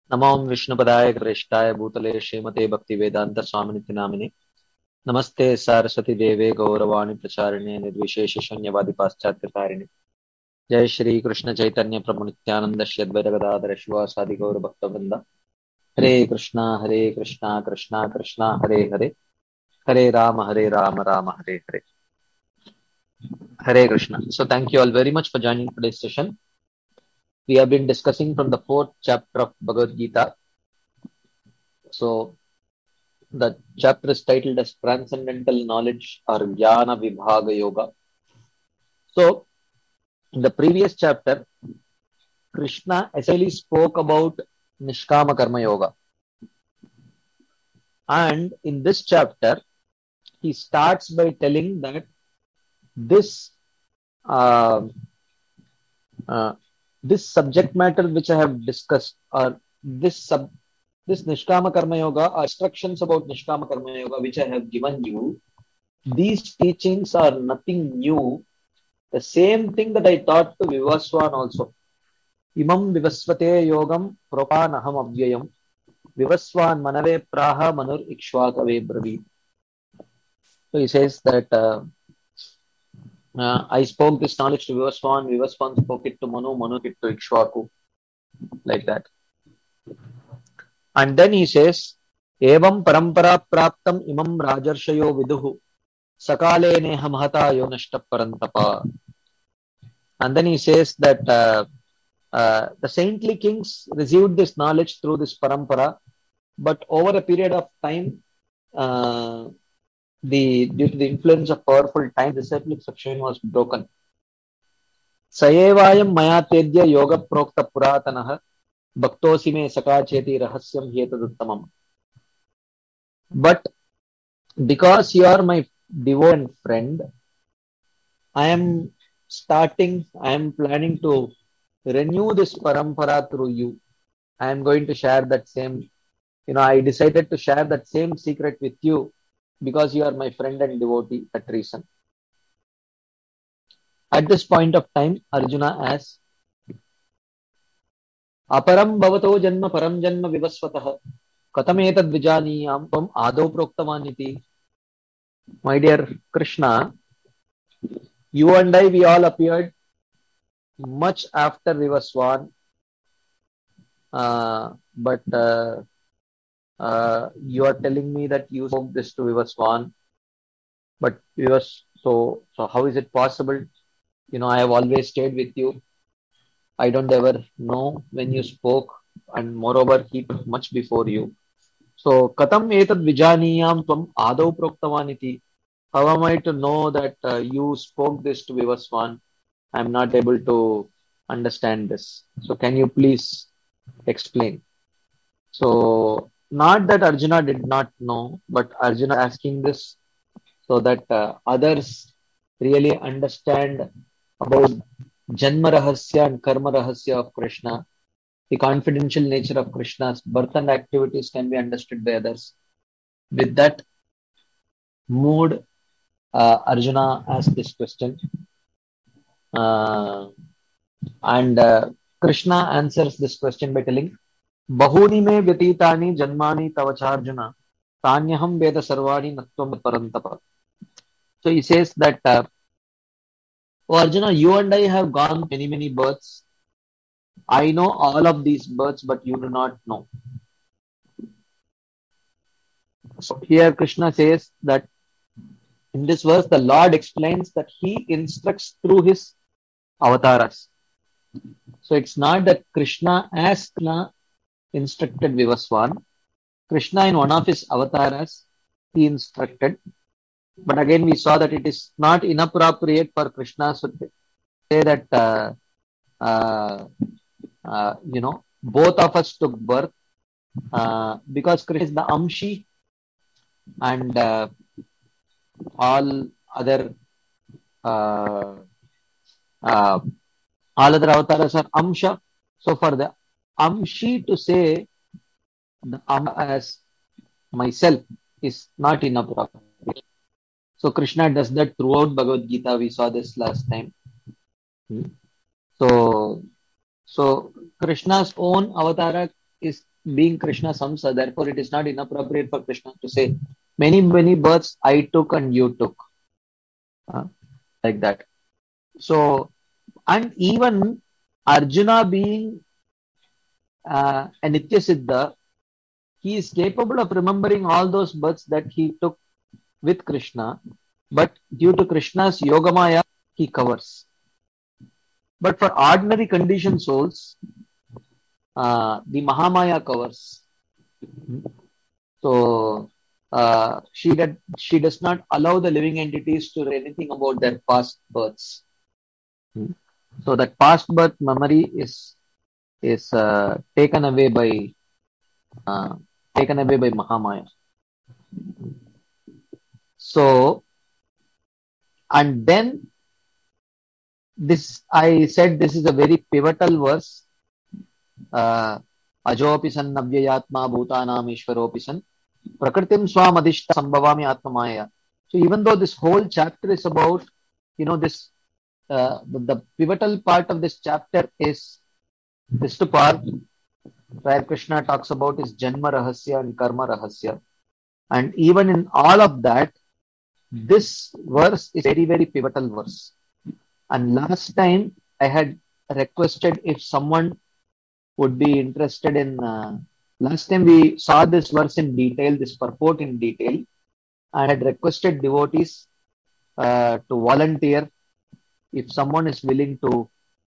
नमो विष्णुपदाय कृष्णाय भूतले श्रीमते भक्तिवेदांत स्वामिनिति नामिने नमस्ते सारस्वती देवे गौरवाणी प्रचारिणे निर्विशेष शून्यवादी पाश्चात्यकारिणे जय श्री कृष्ण चैतन्य प्रभु नित्यानंद श्री अद्वैत गदाधर शिवासादि गौर भक्तवृंद हरे Krishna Krishna Krishna Hare Hare Hare Ram Ram Hare Hare Hare Krishna. So thank you all very much for joining today's session. We have been discussing from the fourth chapter of Bhagavad Gita. So the chapter is titled as Transcendental Knowledge or Jnana Vibhaga Yoga. So, in the previous chapter, Krishna essentially spoke about Nishkama Karma Yoga. And in this chapter, he starts by telling that this uh, uh, this subject matter which I have discussed, or this Nishkama Karma Yoga, or instructions about Nishkama Karma Yoga which I have given you, these teachings are nothing new. The same thing that I taught to Vivaswan also. Imam Vivasvate Yogam Propanaham Avyayam Vivaswan Manave Praha Manur Ikshvakave Bravi. So he says that I spoke this knowledge to Vivaswan, Vivaswan spoke it to Manu, Manu it to Ikshvaku, like that. And then he says, Evam Parampara Praptam Imam Rajarshayo Viduhu Sakale Neha Mahata Yonashta Parantapa. And then he says that the saintly kings received this knowledge through this parampara, but over a period of time, due to the influence of powerful time, the cyclic succession was broken. Sayevayam mayatedya yoga prokta puratanaha bhaktosi me sakacheti rahasyam hetaduttamam. But because you are my devoted friend, I am planning to renew this parampara through you. I am going to share that same, I decided to share that same secret with you because you are my friend and devotee, that reason. At this point of time, Arjuna asks, Aparam bhavato janma param janma vivasvatah katametad vijaniyam tvam adau proktavaniti. My dear Krishna, you and I, we all appeared much after Vivaswan, but you are telling me that you spoke this to Vivaswan, but so how is it possible? I have always stayed with you. I don't ever know when you spoke, and moreover, he was much before you. So, katam etad vijaniyam tvam adau proktavaniti. How am I to know that you spoke this to Vivaswan? I'm not able to understand this. So, can you please explain? So, not that Arjuna did not know, but Arjuna asking this so that others really understand about Janma Rahasya and Karma Rahasya of Krishna. The confidential nature of Krishna's birth and activities can be understood by others. With that mood, Arjuna asked this question. And Krishna answers this question by telling, Bahuni me vyatitani janmani tavacharjuna tanyaham veda sarvani natvam parantapa. So he says that, oh Arjuna, you and I have gone many births. I know all of these births, but you do not know. So here Krishna says that in this verse, the Lord explains that he instructs through his avatars. So it's not that Krishna as Krishna instructed Vivaswan. Krishna in one of his avatars, he instructed. But again, we saw that it is not inappropriate for Krishna to say that, both of us took birth, because Krishna is the Amshi and all other avatars are Amsha. So for the Amshi to say the as myself is not inappropriate. So Krishna does that throughout Bhagavad Gita. We saw this last time. So Krishna's own avatar is being Krishna Samsa, therefore it is not inappropriate for Krishna to say, many, many births I took and you took. Uh, like that. So, and even Arjuna being a Nitya Siddha, he is capable of remembering all those births that he took with Krishna, but due to Krishna's Yogamaya, he covers. But for ordinary conditioned souls, the Mahamaya covers. So she does not allow the living entities to know anything about their past births. So that past birth memory is taken away by Mahamaya. So, and then this, I said this is a very pivotal verse. Ajopi san navyayatma bhutanam ishvaropi san prakritim swam adishta sambhavami atmamaya. So even though this whole chapter is about, this, the pivotal part of this chapter is this to part where Krishna talks about his Janma Rahasya and Karma Rahasya. And even in all of that, this verse is very, very pivotal verse. And last time I had requested if someone would be interested in, last time we saw this verse in detail, this purport in detail. I had requested devotees to volunteer if someone is willing to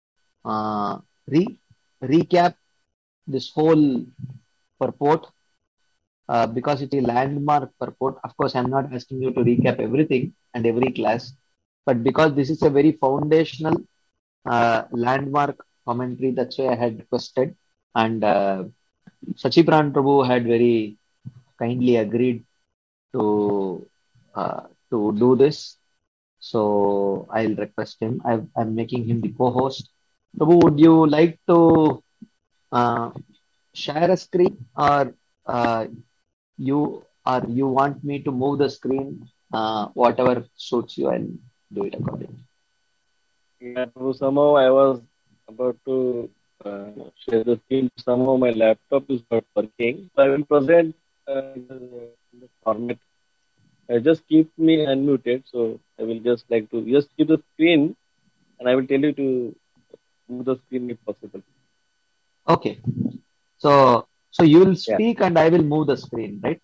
recap this whole purport, because it's a landmark purport. Of course, I'm not asking you to recap everything and every class, but because this is a very foundational landmark commentary, that's why I had requested. And Sachipran Prabhu had very kindly agreed to do this. So I'll request him. I'm making him the co-host. Prabhu, would you like to share a screen, or you want me to move the screen? Whatever suits you, I'll do it accordingly. Yeah, so somehow I was about to share the screen. Somehow my laptop is not working. So I will present in the format. Just keep me unmuted. So I will just like to just keep the screen, and I will tell you to move the screen if possible. Okay. So you will speak and I will move the screen, right?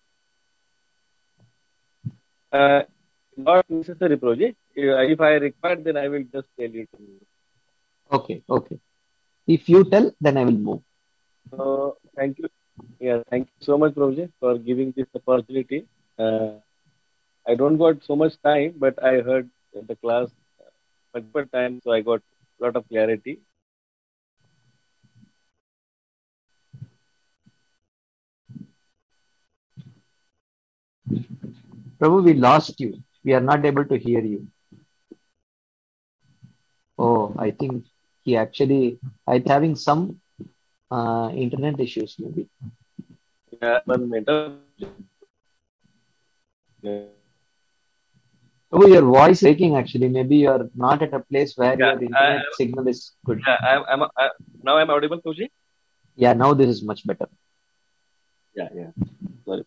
Not necessary, project. If I require, then I will just tell you to move. Okay. If you tell, then I will move. Thank you. Yeah, thank you so much, Project, for giving this opportunity. I don't got so much time, but I heard the class multiple times, so I got a lot of clarity. Prabhu, we lost you. We are not able to hear you. Oh, I think he actually is having some internet issues, maybe. Yeah, 1 minute. Prabhu, your voice is breaking actually. Maybe you are not at a place where your internet signal is good. Yeah, now I'm audible, Project? Yeah, now this is much better. Yeah. Sorry.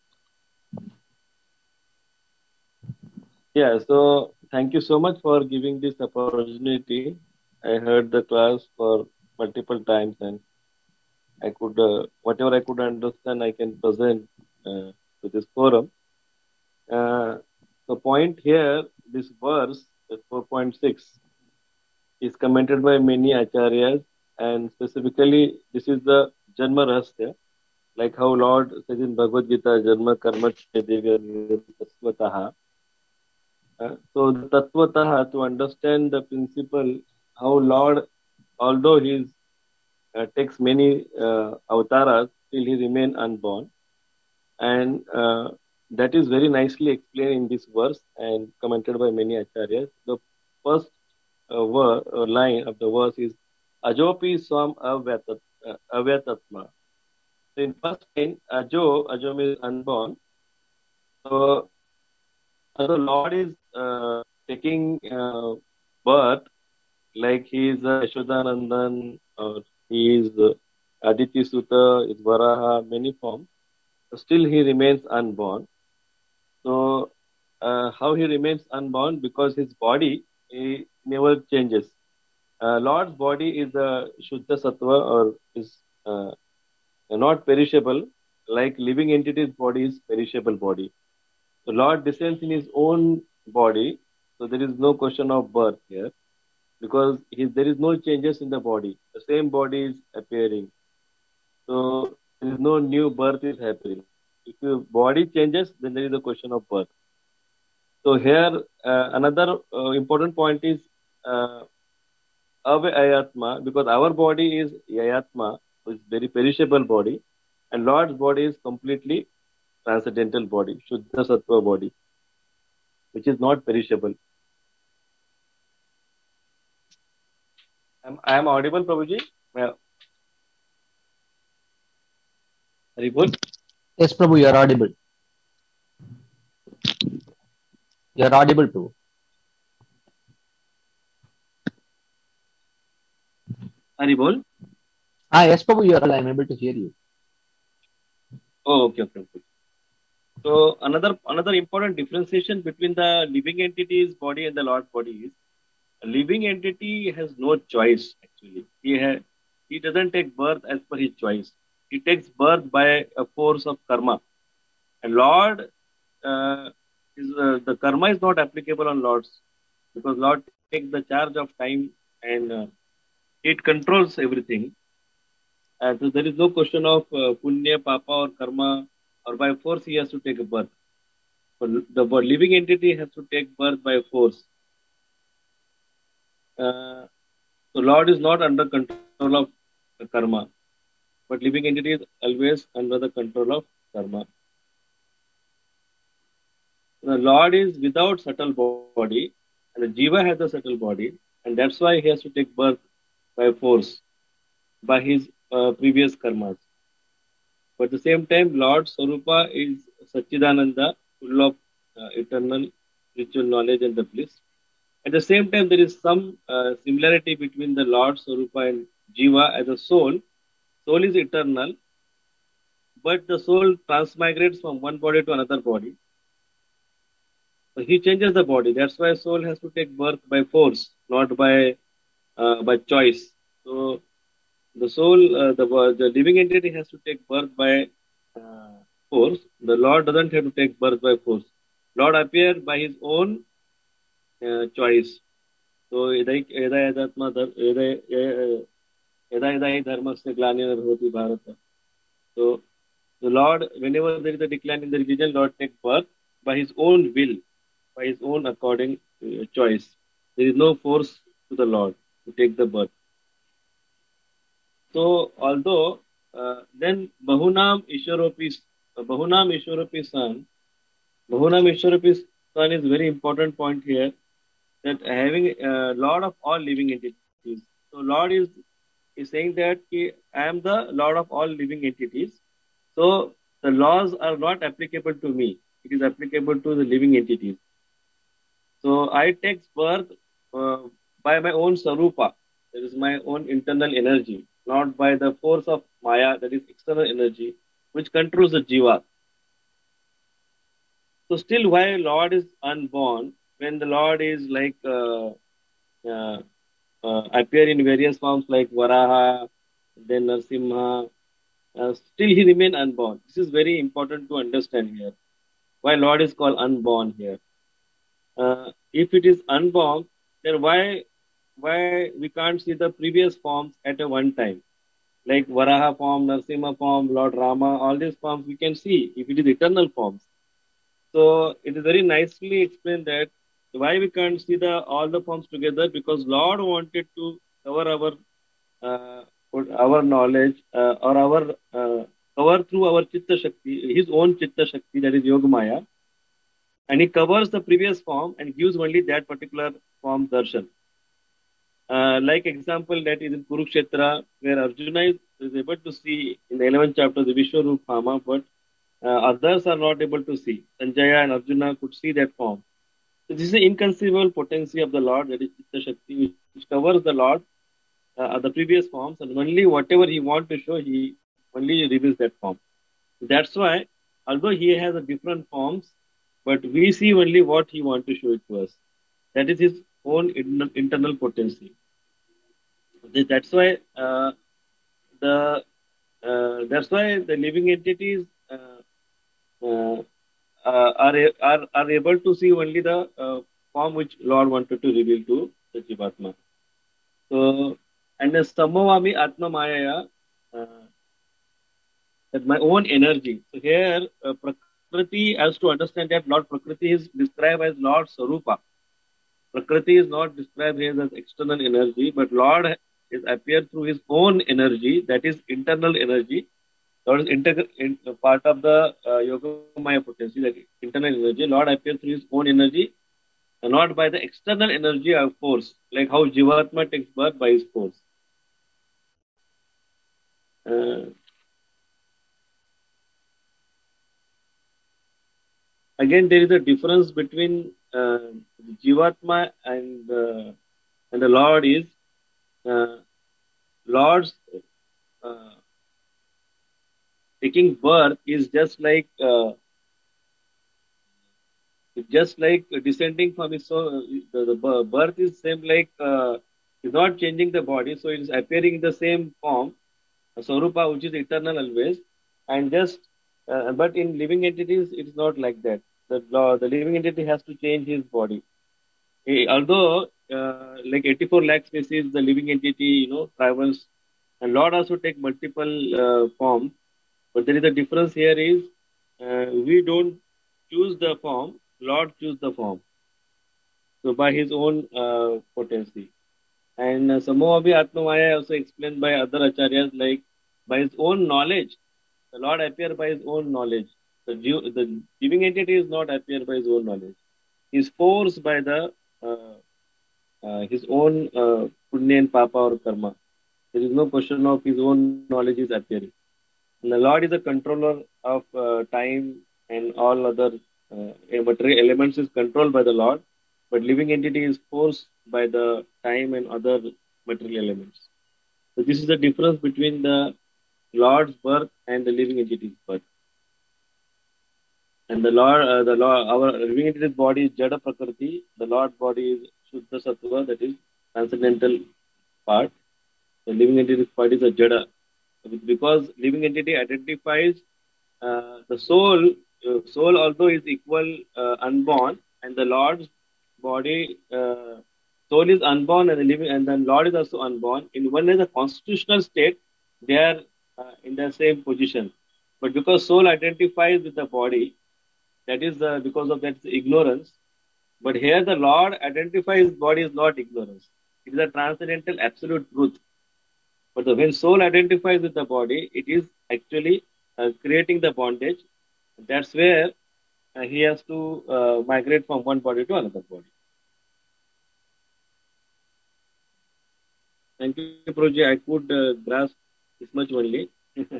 Yeah, so thank you so much for giving this opportunity. I heard the class for multiple times, and I could, whatever I could understand, I can present to this forum. The point here, this verse, 4.6, is commented by many acharyas, and specifically, this is the Janma Rahasya, like how Lord says in Bhagavad Gita, Janma Karma Devya Tasvataha. So the Tatvataha, to understand the principle, how Lord, although he takes many avatars, still he remain unborn. And that is very nicely explained in this verse and commented by many acharyas. The first line of the verse is Ajopi Swam Avyatatma. So in first line, Ajo means unborn. So the Lord is taking birth like he is Yashodanandan, or he is Aditi Sutta, is Varaha, many forms. Still he remains unborn. So how he remains unborn? Because his body never changes. Lord's body is a Shuddha Sattva or is not perishable, like living entity's body is perishable body. So Lord descends in his own body, so there is no question of birth here because there is no changes in the body. The same body is appearing. So there is no new birth is happening. If your body changes, then there is a question of birth. So here another important point is Ayatma, because our body is Ayatma, which is very perishable body, and Lord's body is completely transcendental body, Shuddha Sattva body, which is not perishable. I am audible, Prabhuji? Haribol? Yes, Prabhu, you are audible. You are audible, Prabhu. Haribol? Yes, Prabhu, you are. I am able to hear you. Oh, okay. So another important differentiation between the living entity's body and the Lord's body is a living entity has no choice actually. He doesn't take birth as per his choice. He takes birth by a force of karma. And Lord the karma is not applicable on Lord's because Lord takes the charge of time and it controls everything. And so there is no question of punya, papa, or karma, or by force he has to take a birth. But the living entity has to take birth by force. So Lord is not under control of karma, but living entity is always under the control of karma. The Lord is without subtle body, and the Jiva has a subtle body, and that's why he has to take birth by force, by his previous karmas. But at the same time, Lord Swarupa is Satchidananda, full of eternal spiritual knowledge and the bliss. At the same time, there is some similarity between the Lord Swarupa and Jiva as a soul. Soul is eternal, but the soul transmigrates from one body to another body. So he changes the body. That's why soul has to take birth by force, not by choice. So the soul, the living entity has to take birth by force. The Lord doesn't have to take birth by force. Lord appears by his own choice. So यदा hi dharmasya glanirna bhavati bharata. So the Lord, whenever there is a decline in the religion, Lord takes birth by his own will, by his own according choice. There is no force to the Lord to take the birth. So although then Bahunam Ishwaropi San is very important point here, that having Lord of all living entities. So Lord is saying that I am the Lord of all living entities. So the laws are not applicable to me. It is applicable to the living entities. So I take birth by my own sarupa. That is my own internal energy, not by the force of Maya, that is external energy, which controls the jiva. So still why Lord is unborn, when the Lord is like appear in various forms like Varaha, then Narsimha, still he remain unborn. This is very important to understand here. Why Lord is called unborn here. If it is unborn, then why we can't see the previous forms at a one time? Like Varaha form, Narsimha form, Lord Rama, all these forms we can see if it is eternal forms. So it is very nicely explained that why we can't see all the forms together, because Lord wanted to cover our knowledge or our cover through our Chitta Shakti, his own Chitta Shakti, that is Yogamaya, and he covers the previous form and gives only that particular form darshan. Like example that is in Kurukshetra, where Arjuna is able to see in the 11th chapter the Vishwarup, but others are not able to see. Sanjaya and Arjuna could see that form. So this is the inconceivable potency of the Lord, that is Chitta Shakti, which covers the Lord the previous forms, and only whatever he wants to show, he only reveals that form. That's why, although he has a different forms, but we see only what he wants to show it to us. That is his own internal potency. That's why the that's why the living entities uh, are able to see only the form which Lord wanted to reveal to the Jivatma. So, and the Samavami Atma Maya, that my own energy. So here, Prakriti has to understand that Lord Prakriti is described as Lord Sarupa. Prakriti is not described here as external energy, but Lord is appeared through his own energy, that is internal energy. Lord is part of the Yogamaya potency, that internal energy. Lord appears through his own energy, and not by the external energy of force, like how Jivatma takes birth by his force. Again, there is a difference between Jivatma and the Lord is Lord's taking birth is just like descending from his soul. The birth is same like is not changing the body, so it is appearing in the same form, Swarupa, which is eternal always, and just but in living entities it is not like that. The living entity has to change his body. Although like 84 lakh species, the living entity travels, and Lord also take multiple forms, but there is a difference here is we don't choose the form, Lord choose the form. So by his own potency. And Samohabhi Atmamaya also explained by other acharyas, like by his own knowledge, the Lord appear by his own knowledge. The living entity is not appear by his own knowledge. He is forced by the his own punya and papa or karma. There is no question of his own knowledge is appearing. And the Lord is a controller of time and all other material elements is controlled by the Lord, but living entity is forced by the time and other material elements. So this is the difference between the Lord's birth and the living entity's birth. And the Lord, our living entity's body is Jada Prakriti. The Lord's body is Shuddha Sattva, that is transcendental part. The living entity's body is a Jada. Because living entity identifies the soul. Soul although is equal unborn, and the Lord's body soul is unborn, and the living, and then Lord is also unborn. In one is a constitutional state, they are in the same position. But because soul identifies with the body, that is because of that ignorance. But here the Lord identifies body is not ignorance. It is a transcendental absolute truth. But when soul identifies with the body, it is actually creating the bondage. That's where he has to migrate from one body to another body. Thank you, Prabhuji. I could grasp this much only.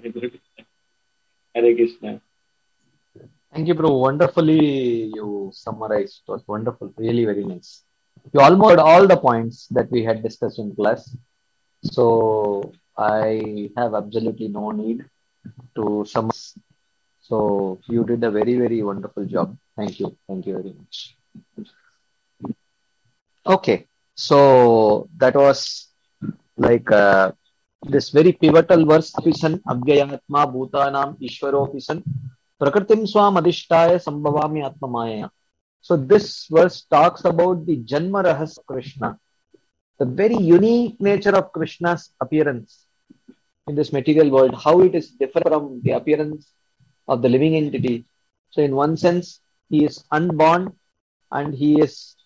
Hare Krishna. Thank you, bro. Wonderfully you summarized. It was wonderful. Really very nice. You almost had all the points that we had discussed in class. So I have absolutely no need to summarize. So you did a very, very wonderful job. Thank you. Thank you very much. Okay. So that was like this very pivotal verse. Apisan Avyayatma Bhutanam Ishwaropisan Prakritim Swam Adhishtaya Sambhavami Atma Maya. So this verse talks about the Janma Rahas of Krishna, the very unique nature of Krishna's appearance in this material world, how it is different from the appearance of the living entity. So in one sense, he is unborn, and he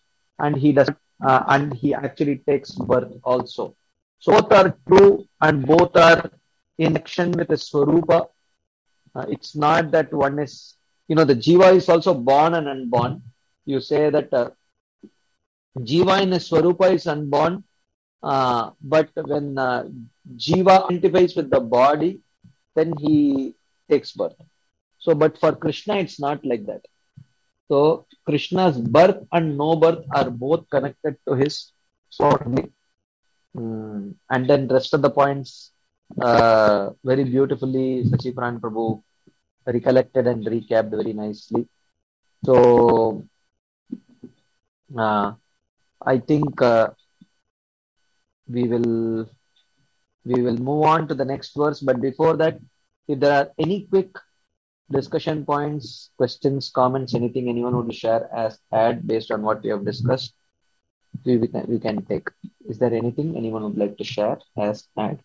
actually takes birth also. So both are true, and both are in action with the Swarupa. It's not that one is, the Jiva is also born and unborn. You say that Jiva in his Swarupa is unborn, but when Jiva identifies with the body, then he takes birth. So, but for Krishna, it's not like that. So, Krishna's birth and no birth are both connected to his soul. And then rest of the points very beautifully Sachiparan Prabhu recollected and recapped very nicely. So I think we will move on to the next verse. But before that, if there are any quick discussion points, questions, comments, anything anyone would share as add based on what we have discussed, we can take. Is there anything anyone would like to share as add?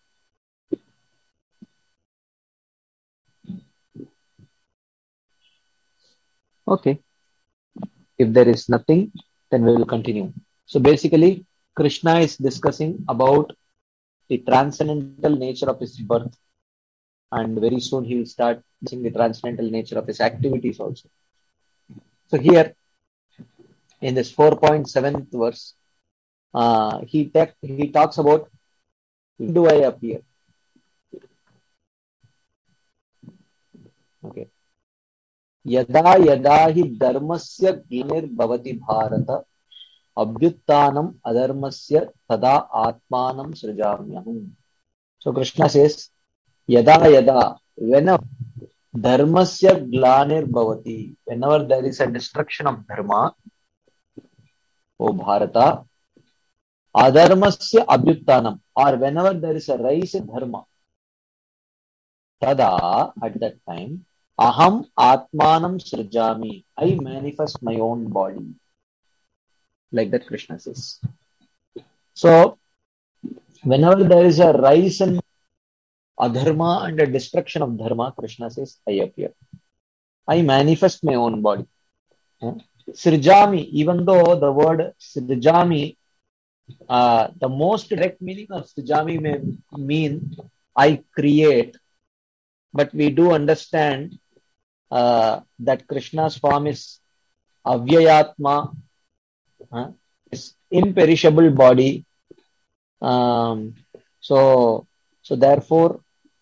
Okay. If there is nothing, then we will continue. So basically, Krishna is discussing about the transcendental nature of his birth, and very soon he will start discussing the transcendental nature of his activities also. So here in this 4.7th verse, he talks about when do I appear? Okay. Yada yada hi dharmasya glanirбhavati bharata abhyuttanam adharmasya tada atmanam srijamyaham. So Krishna says, yada yada, whenever dharmasya glanirбhavati, whenever there is a destruction of dharma, O Bharata, adharmasya abhyuttanam, or whenever there is a rise in dharma, tada, at that time, aham atmanam srijami, I manifest my own body. Like that Krishna says. So, whenever there is a rise in adharma and a destruction of dharma, Krishna says, I appear. I manifest my own body. Srijami, even though the word Srijami, the most direct meaning of Srijami may mean I create, but we do understand that Krishna's form is Avyayatma, is imperishable body. So therefore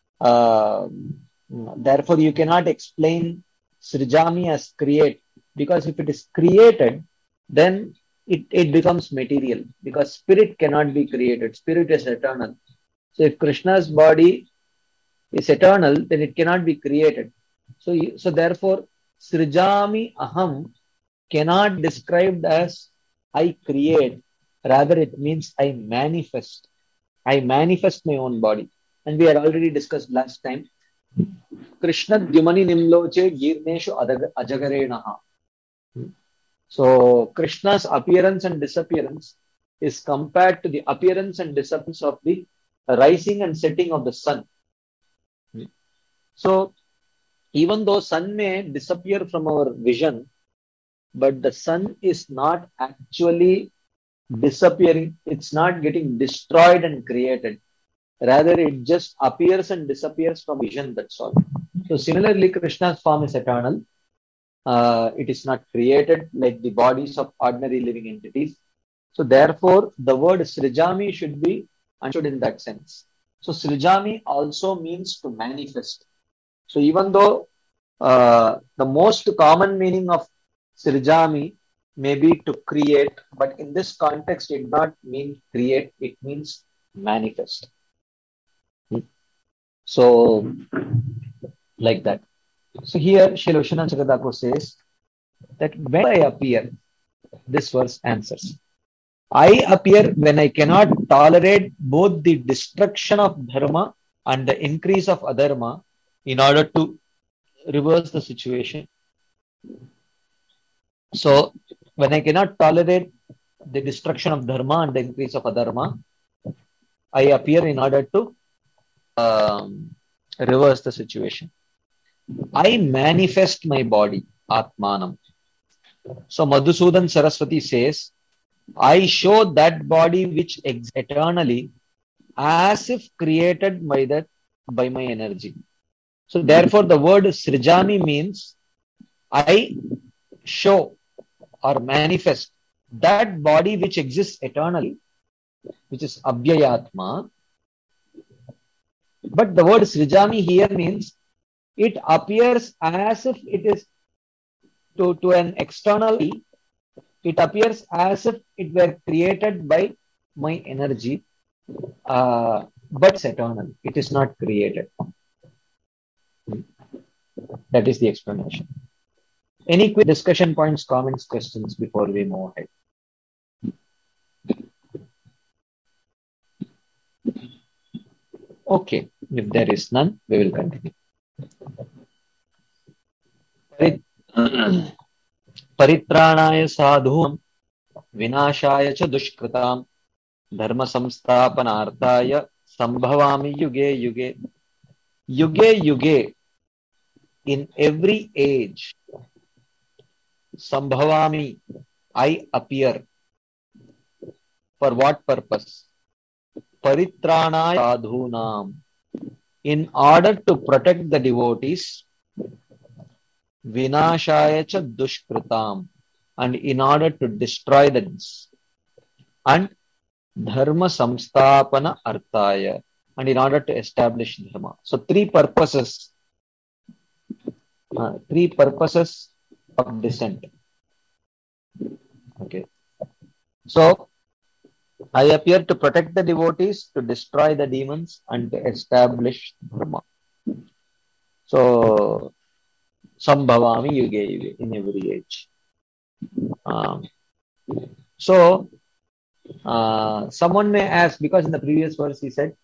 you cannot explain Srijami as create, because if it is created, then it becomes material, because spirit cannot be created. Spirit is eternal. So if Krishna's body is eternal, then it cannot be created. So therefore, Srijami Aham cannot be described as I create. Rather, it means I manifest. I manifest my own body. And we had already discussed last time. Krishna Dyumani Nimloche Girneshu Ajagarenaha. So Krishna's appearance and disappearance is compared to the appearance and disappearance of the rising and setting of the sun. So even though sun may disappear from our vision, but the sun is not actually disappearing. It's not getting destroyed and created. Rather, it just appears and disappears from vision, that's all. So similarly, Krishna's form is eternal. It is not created like the bodies of ordinary living entities. So therefore, the word Srijami should be understood in that sense. So Srijami also means to manifest. So even though the most common meaning of Srijami may be to create, but in this context, it does not mean create, it means manifest. So, like that. So here, Srila Vishwanath Chakravarti says that when I appear, this verse answers. I appear when I cannot tolerate both the destruction of dharma and the increase of adharma in order to reverse the situation. So, when I cannot tolerate the destruction of dharma and the increase of adharma, I appear in order to reverse the situation. I manifest my body, Atmanam. So Madhusudan Saraswati says, I show that body which exists eternally as if created by my energy. So therefore the word Srijami means I show or manifest that body which exists eternally, which is Abhyayatma. But the word Srijami here means it appears as if it is to an external, it appears as if it were created by my energy. but it's eternal. It is not created. That is the explanation. Any quick discussion points, comments, questions before we move ahead? Okay, if there is none, we will continue. परित्राणाय साधूनां विनाशाय च दुष्कृतां धर्म संस्थापनार्थाय संभवामि युगे युगे. Yuge yuge, in every age, sambhavami, I appear. For what purpose? Paritranaya sadhunam, in order to protect the devotees, vinashaya cha dushkritam, and in order to destroy the deeds, and dharma samstapana arthaya, and in order to establish dharma. So three purposes of descent. Okay. So I appear to protect the devotees, to destroy the demons, and to establish dharma. So sambhavami yuge yuge, in every age. So someone may ask, because in the previous verse he said,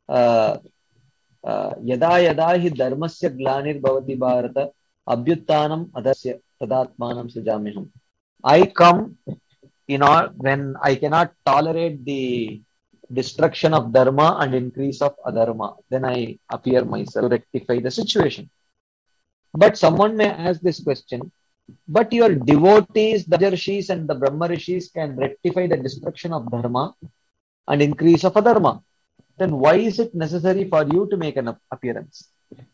यदा यदा हि धर्मस्य ग्लानिर्भवति Bharat अभ्युत्थानम् अधस्य तदात्मानं सृजाम्यहम्. I come when I cannot tolerate the destruction of dharma and increase of adharma, then I appear myself to rectify the situation. But someone may ask this question, but your devotees, the Rajarshis and the Brahma Rishis can rectify the destruction of dharma and increase of adharma. Then why is it necessary for you to make an appearance?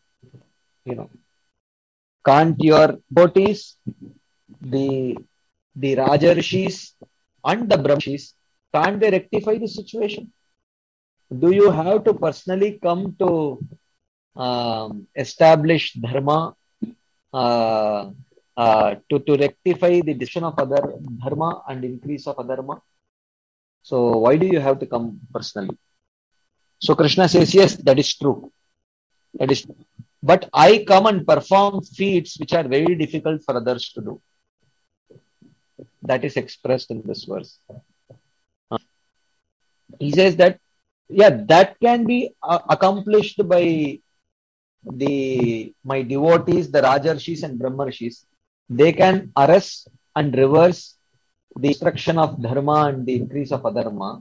Can't your devotees, the Rajarshis and the Brahmashis, can't they rectify the situation? Do you have to personally come to establish dharma, to rectify the destruction of other dharma and increase of adharma? So why do you have to come personally? So Krishna says, yes, that is true. That is true. But I come and perform feats which are very difficult for others to do. That is expressed in this verse. He says that, that can be accomplished by my devotees, the Rajarshis and Brahmarshis. They can arrest and reverse the destruction of dharma and the increase of adharma.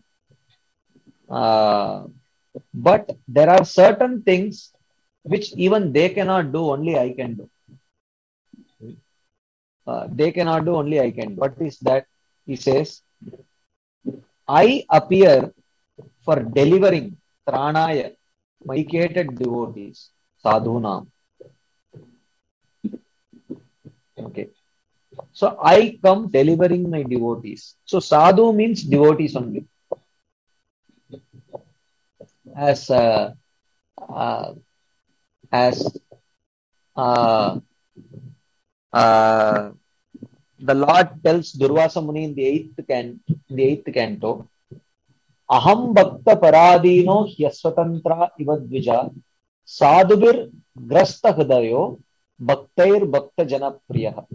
But there are certain things which even they cannot do, only I can do. They cannot do, only I can do. What is that? He says, I appear for delivering Tranaya, my dedicated devotees, sadhunam. Okay. So I come delivering my devotees. So sadhu means devotees only. As the Lord tells Durvasa Muni in the eighth canto, Aham Bhakta Paradino Hyasvatantra Ivadvija Sadhubir Grasta Hridayo Bhaktair Bhakta Jana Priyaha.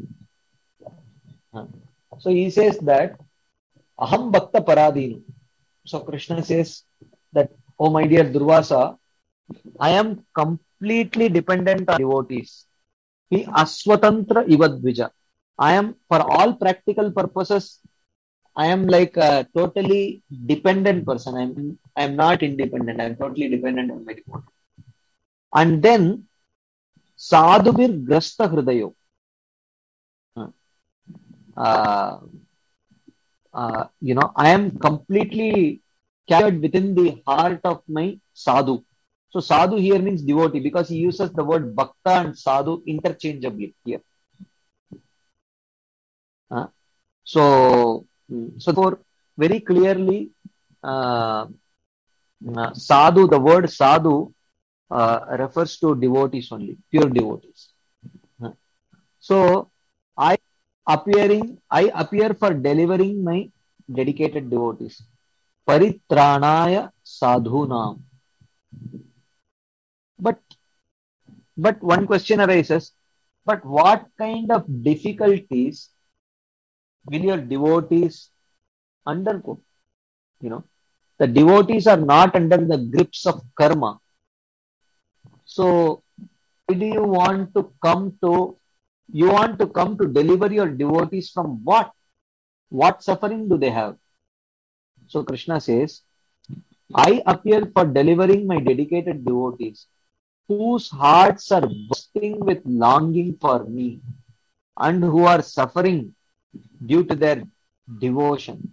So he says that Aham Bhakta Paradino. So Krishna says that, oh my dear Durvasa, I am completely dependent on devotees. He Aswatantra Ivadvija. I am, for all practical purposes, I am like a totally dependent person. I am not independent. I am totally dependent on my devotees. And then Sadhubir Grasta Hridayo. I am completely captured within the heart of my sadhu. So sadhu here means devotee, because he uses the word bhakta and sadhu interchangeably here. So therefore, very clearly, sadhu, the word sadhu refers to devotees only, pure devotees. So I appear for delivering my dedicated devotees. Paritranaya sadhunam. But one question arises, but what kind of difficulties will your devotees undergo? You know, the devotees are not under the grips of karma. So why do you want to come to, deliver your devotees from what? What suffering do they have? So Krishna says, I appear for delivering my dedicated devotees whose hearts are bursting with longing for me and who are suffering due to their devotion.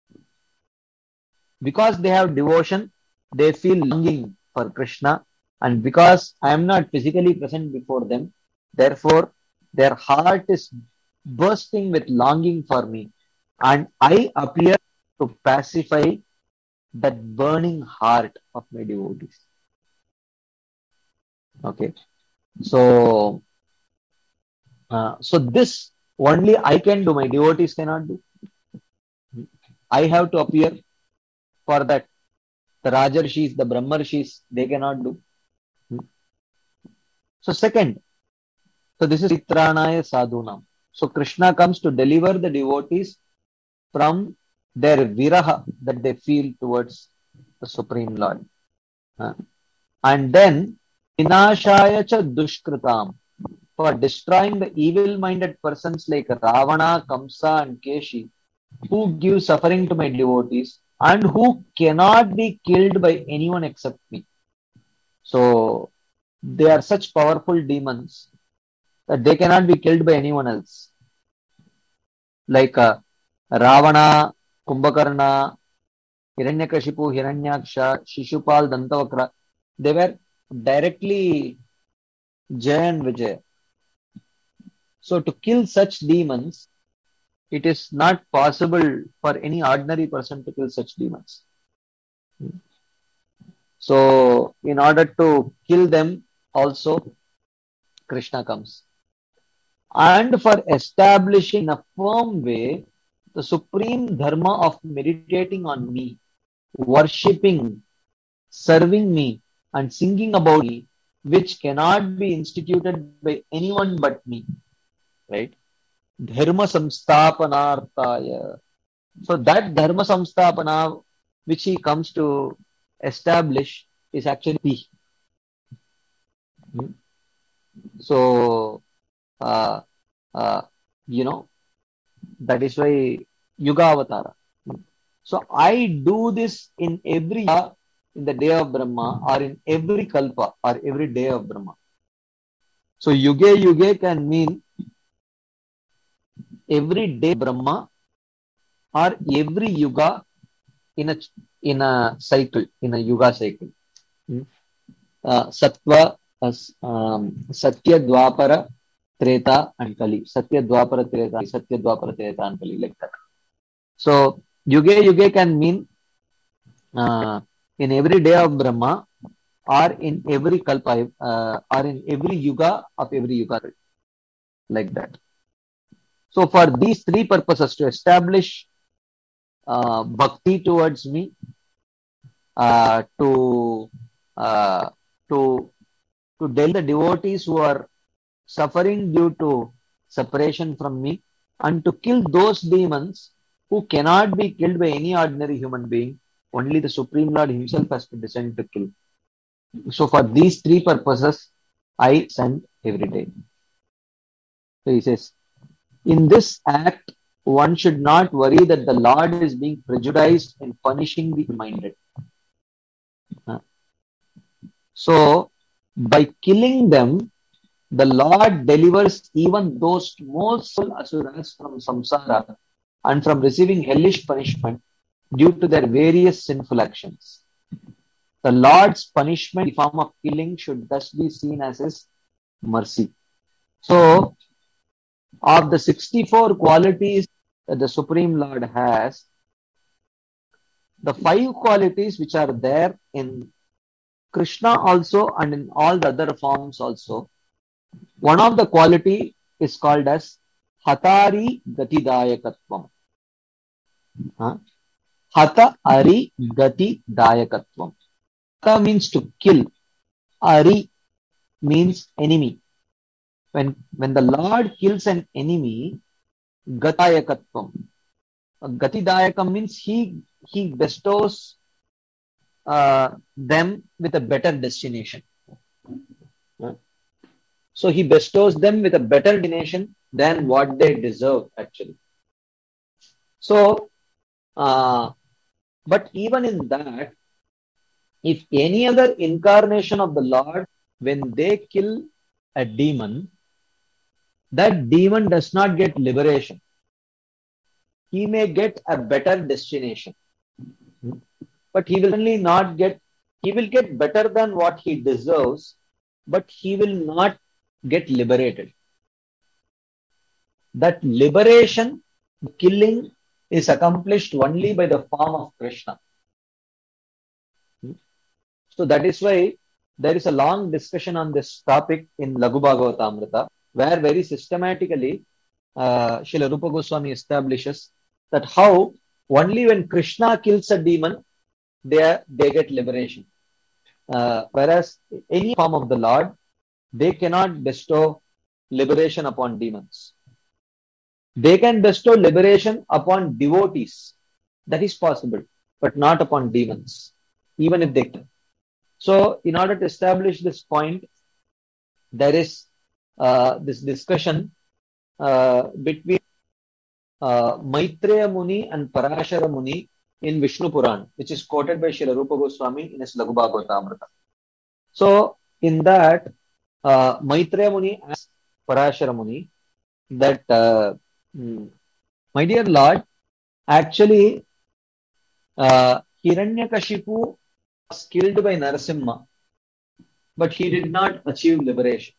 Because they have devotion, they feel longing for Krishna, and because I am not physically present before them, therefore their heart is bursting with longing for me, and I appear to pacify that burning heart of my devotees. Okay, so this only I can do, my devotees cannot do. I have to appear for that. The Rajarshis, the Brahmarshis, they cannot do. So second, so this is Itranaya Sadhunam. So Krishna comes to deliver the devotees from their viraha that they feel towards the Supreme Lord. And then Vinashaya cha dushkritam, for destroying the evil-minded persons like Ravana, Kamsa and Keshi, who give suffering to my devotees and who cannot be killed by anyone except me. So they are such powerful demons that they cannot be killed by anyone else. Like Ravana, Kumbhakarna, Hiranyakashipu, Hiranyaksha, Shishupal, Dantavakra, they were directly Jaya and Vijaya. So to kill such demons, it is not possible for any ordinary person to kill such demons. So in order to kill them also, Krishna comes. And for establishing a firm way the supreme dharma of meditating on me, worshipping, serving me, and singing about me, which cannot be instituted by anyone but me. Right? Dharma samsthapanarthaya. So that dharma samsthapana which he comes to establish is actually me. So, that is why Yuga Avatara. So I do this in every year, in the day of Brahma, or in every kalpa, or every day of Brahma. So Yuge can mean every day Brahma or every yuga in a cycle, in a yuga cycle. Sattva, Satya, Dwapara, Treta and Kali. Satya, Dwapara, Treta and Kali, like that. So Yuge can mean in every day of Brahma or in every kalpa or in every yuga of every yuga, like that. So for these three purposes, to establish bhakti towards me, to tell the devotees who are suffering due to separation from me, and to kill those demons who cannot be killed by any ordinary human being. Only the Supreme Lord himself has to descend to kill. So for these three purposes, I send every day. So he says, in this act, one should not worry that the Lord is being prejudiced in punishing the minded. So, by killing them, the Lord delivers even those most asuras from samsara and from receiving hellish punishment due to their various sinful actions. The Lord's punishment in the form of killing should thus be seen as his mercy. So, of the 64 qualities that the Supreme Lord has, the 5 qualities which are there in Krishna also and in all the other forms also, one of the quality is called as Hatari Gatidayakatvam. Hata Ari Gati Dayakatvam. Hata means to kill. Ari means enemy. When the Lord kills an enemy, Gatayakatvam. Gatidayakam means he bestows them with a better destination. So he bestows them with a better destination than what they deserve, actually. So, but even in that, if any other incarnation of the Lord, when they kill a demon, that demon does not get liberation. He may get a better destination, but he will only not get, he will get better than what he deserves, but he will not get liberated. That liberation, killing, is accomplished only by the form of Krishna. So that is why there is a long discussion on this topic in Laghu Bhagavatamrita, where very systematically Srila Rupa Goswami establishes that how only when Krishna kills a demon, they get liberation. Whereas any form of the Lord, they cannot bestow liberation upon demons. They can bestow liberation upon devotees. That is possible, but not upon demons, even if they can. So, in order to establish this point, there is this discussion between Maitreya Muni and Parashara Muni in Vishnu Puran, which is quoted by Srila Rupa Goswami in his Laghu Bhagavatamrita. So, in that, Maitreya Muni asks Parashara Muni that, my dear Lord, actually, Hiranyakashipu was killed by Narasimha, but he did not achieve liberation.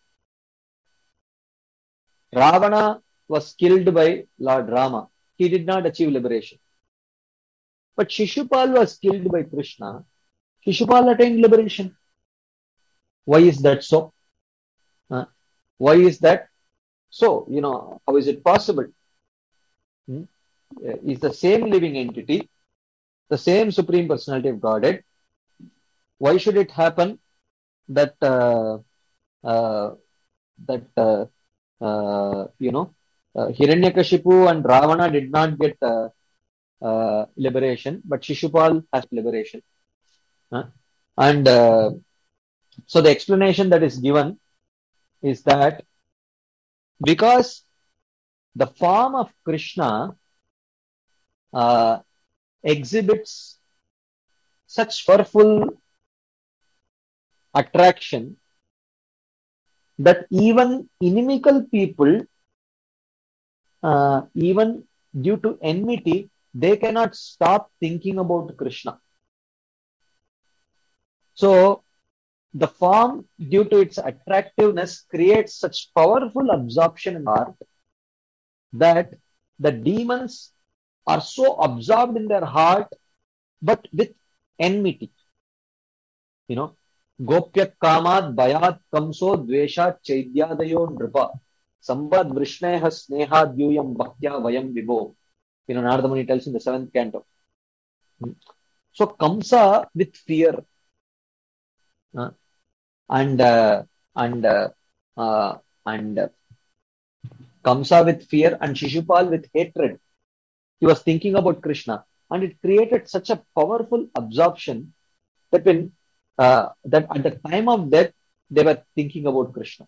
Ravana was killed by Lord Rama. He did not achieve liberation. But Shishupal was killed by Krishna. Shishupal attained liberation. Why is that so? Why is that so? How is it possible? Is the same living entity, the same Supreme Personality of Godhead. Why should it happen that Hiranyakashipu and Ravana did not get liberation, but Shishupal has liberation? And so the explanation that is given is that because the form of Krishna exhibits such powerful attraction that even inimical people, even due to enmity, they cannot stop thinking about Krishna. So, the form, due to its attractiveness, creates such powerful absorption in the heart that the demons are so absorbed in their heart, but with enmity. Gopya Kamad Bayat Kamso Dvesha Chaidyadayo Nripa Sambad Vrishneha Sneha Dyuyam Bhaktya Vayam Vibho. Narada Muni tells in the 7th canto. So Kamsa with fear and Kamsa with fear and Shishupal with hatred. He was thinking about Krishna, and it created such a powerful absorption that when that at the time of death they were thinking about Krishna,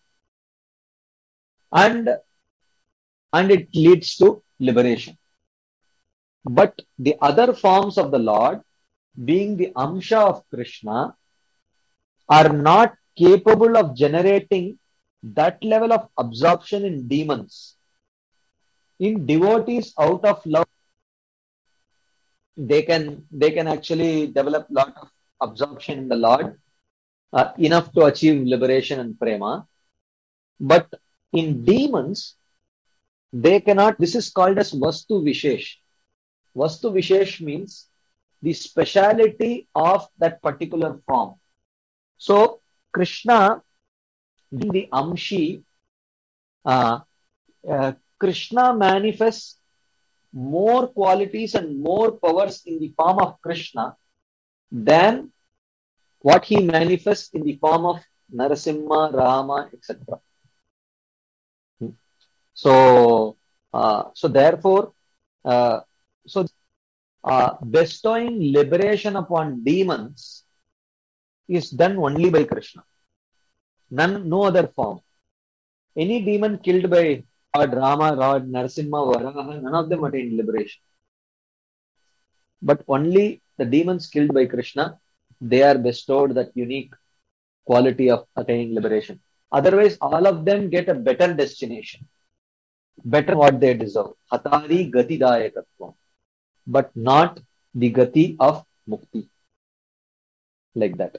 and it leads to liberation. But the other forms of the Lord, being the Amsha of Krishna, are not capable of generating that level of absorption in demons. In devotees, out of love, they can actually develop lot of absorption in the Lord, enough to achieve liberation and prema. But in demons, they cannot. This is called as Vastu Vishesh. Vastu Vishesh means the speciality of that particular form. So Krishna, being the Amshi, Krishna manifests more qualities and more powers in the form of Krishna than what he manifests in the form of Narasimha, Rama, etc. So, therefore, uh, bestowing liberation upon demons is done only by Krishna. No other form. Any demon killed by Lord Rama, Lord Narasimha, Varaha, none of them attained liberation. But only the demons killed by Krishna, they are bestowed that unique quality of attaining liberation. Otherwise, all of them get a better destination, better what they deserve. Hatari gati dayakatvam, but not the gati of mukti, like that.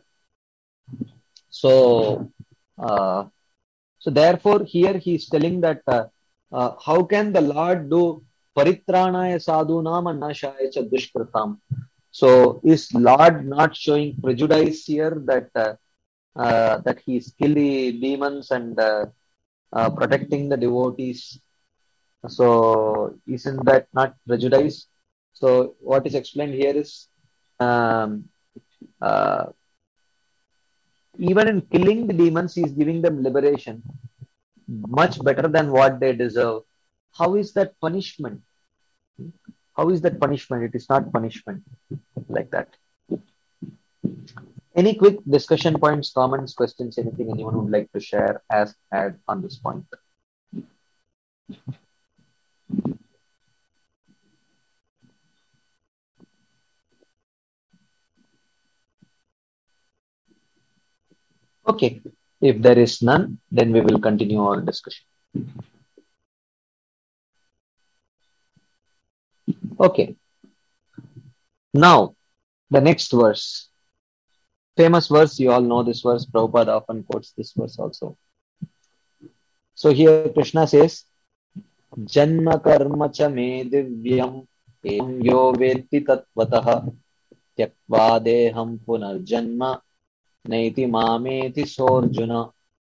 So, therefore, here he is telling that how can the Lord do paritranaya sadhunam and nashaya cha dushkratam? So, is Lord not showing prejudice here that he is killing the demons and protecting the devotees? So, isn't that not prejudice? So, what is explained here is um, uh, even in killing the demons, he is giving them liberation much better than what they deserve. How is that punishment? How is that punishment? It is not punishment like that. Any quick discussion points, comments, questions, anything anyone would like to share, ask, add on this point? Okay. If there is none, then we will continue our discussion. Okay. Now, the next verse. Famous verse, you all know this verse. Prabhupada often quotes this verse also. So here Krishna says, Janma karma cha me divyam evam yo vetti tatvatah tyaktva deham punarjanma naiti mameti sorjuna.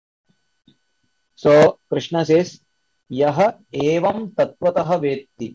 So Krishna says, Yaha evam tatvatah vetti.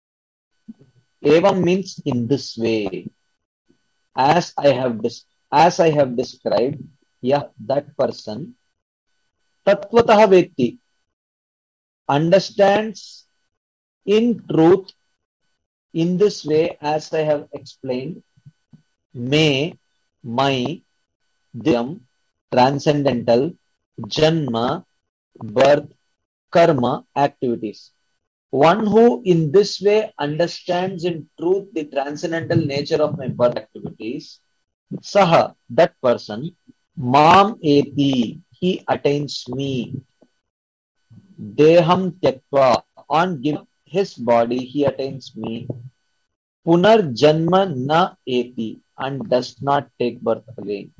Evam means in this way. As I have described, that person, tatvatah vetti, understands in truth in this way as I have explained, my, divyam, transcendental, janma, birth, karma, activities. One who in this way understands in truth the transcendental nature of my birth activities, saha, that person, mam eti, he attains me. Deham tyaktva, on giving his body, he attains me. Punar janma na eti, and does not take birth again.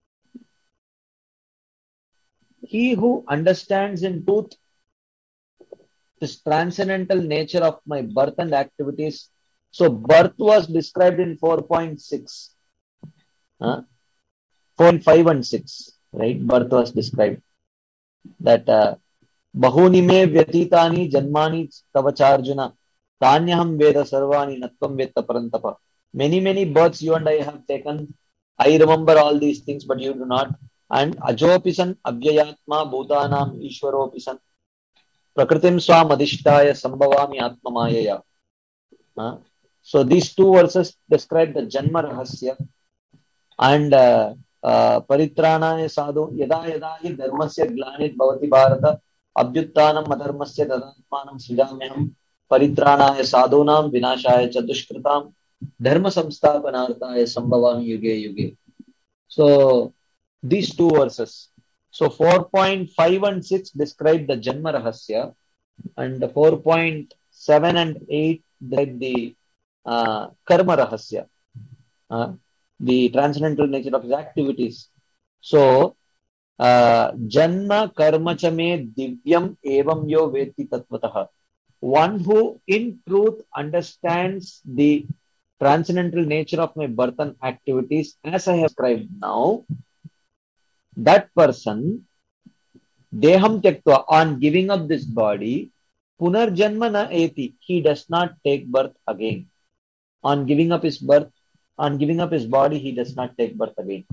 He who understands in truth this transcendental nature of my birth and activities. So birth was described in 4.6. 4.5 and 6, right? Birth was described. That bahuni me vyatitani janmani tavacharjuna tanyaham veda sarvani natvam vetta parantapa. Many births you and I have taken. I remember all these things, but you do not. And ajopisan avyayatma bhutanam ishwaropisan prakritim swam adhishtaya sambhavami atmamayaya. So these two verses describe the janma rahasya and paritranaya sadhu yada hi dharmasya glanit bhavati bharata abhyuttanam adharmasya tadatmanam srijamyaham paritranaya sadhunam vinashaya cha dushkritam dharma samsthapanarthaya sambhavami yuge yuge. So these two verses. So 4.5 and 6 describe the Janma Rahasya, and 4.7 and 8 describe the Karma Rahasya, the transcendental nature of his activities. So, Janma Karma Chame Divyam Evam Yo Veti Tatvatah. One who in truth understands the transcendental nature of my birth and activities as I have described now, that person, deham tyaktva, on giving up this body, Punarjanma na eti. He does not take birth again. On giving up his birth, on giving up his body, he does not take birth again.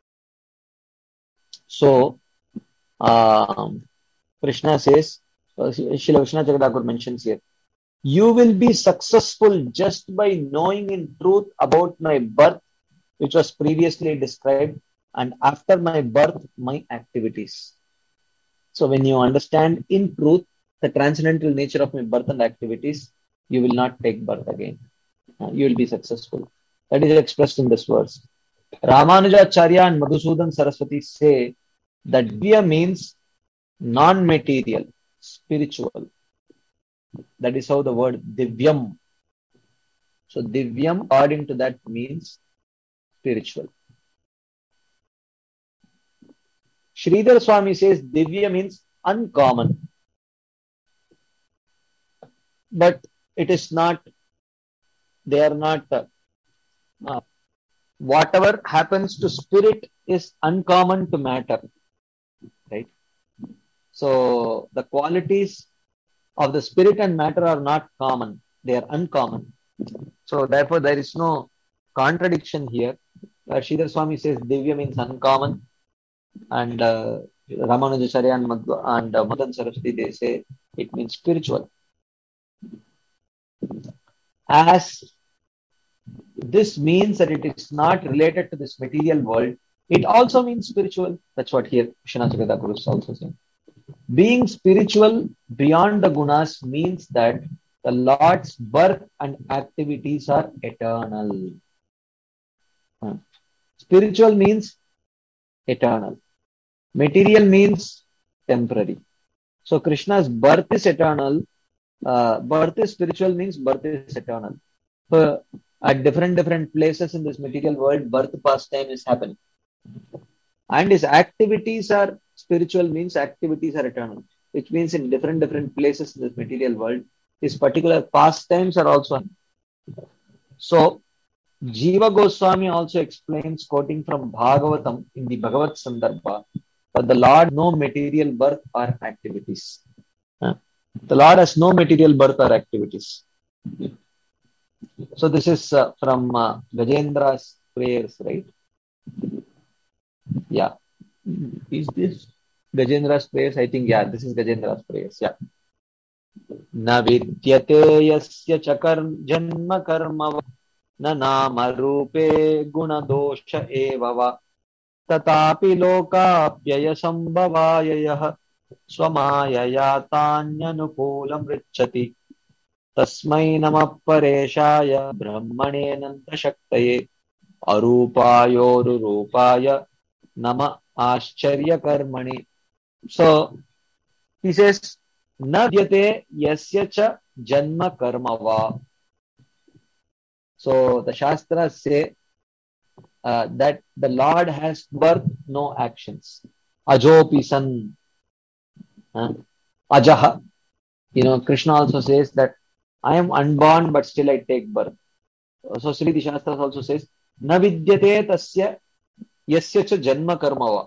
So, Krishna says, Srila Vishwanath Chakravarti mentions here, you will be successful just by knowing in truth about my birth, which was previously described, and after my birth, my activities. So when you understand in truth the transcendental nature of my birth and activities, you will not take birth again. You will be successful. That is expressed in this verse. Ramanujacharya and Madhusudan Saraswati say that Divya means non-material, spiritual. That is how the word Divyam. So Divyam, according to that, means spiritual. Sridhar Swami says Divya means uncommon. But it is not, they are not, whatever happens to spirit is uncommon to matter. Right? So the qualities of the spirit and matter are not common. They are uncommon. So therefore there is no contradiction here. Sridhar Swami says Divya means uncommon, and Ramanujacharya and Madan Saraswati, they say it means spiritual. As this means that it is not related to this material world, it also means spiritual. That's what here Vishwanath Chakravarti is also saying. Being spiritual beyond the gunas means that the Lord's birth and activities are eternal. Spiritual means eternal. Material means temporary. So Krishna's birth is eternal. Birth is spiritual means birth is eternal. So at different places in this material world, birth pastime is happening. And his activities are spiritual means activities are eternal. Which means in different places in this material world, his particular pastimes are also. So Jiva Goswami also explains, quoting from Bhagavatam in the Bhagavat Sandarbha, that the Lord no material birth or activities. The Lord has no material birth or activities. So this is from Gajendra's prayers, right? Yeah. Is this Gajendra's prayers? I think, yeah, this is Gajendra's prayers. Yeah. Na vidyate yasya chakar janma karma na nama rupe guna dosha evava tatapi lokapyaya sambhavaya swamayaya tanyanukulam richati tasmai namah pareshaya brahmane nanta shaktaye arupaya nama ascharya karmani. So he says, na vidyate yasya cha janma karma va. So the Shastras say that the Lord has birth, no actions. Ajopi san. Ajaha. Krishna also says that I am unborn, but still I take birth. So Sri Shastras also says, na vidyate tasya yasya cha janma karma va.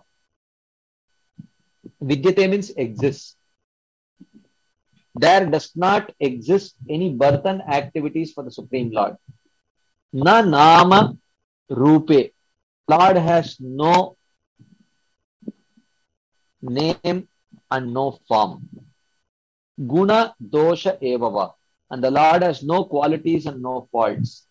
Vidyate means exists. There does not exist any birth and activities for the Supreme Lord. Na nama rupe. Lord has no name and no form. Guna dosha evava. And the Lord has no qualities and no faults.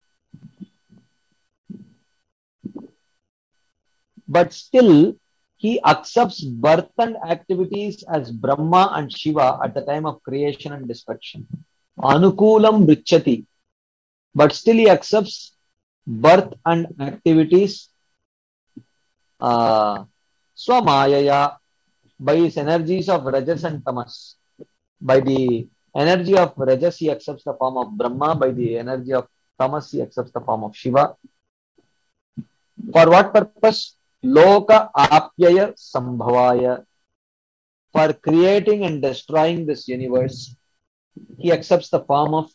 But still, he accepts birth and activities as Brahma and Shiva at the time of creation and destruction. Anukulam richati. But still he accepts birth and activities swamayaya, by his energies of Rajas and Tamas. By the energy of Rajas, he accepts the form of Brahma. By the energy of Tamas, he accepts the form of Shiva. For what purpose? Loka apyaya sambhavaya. For creating and destroying this universe, he accepts the form of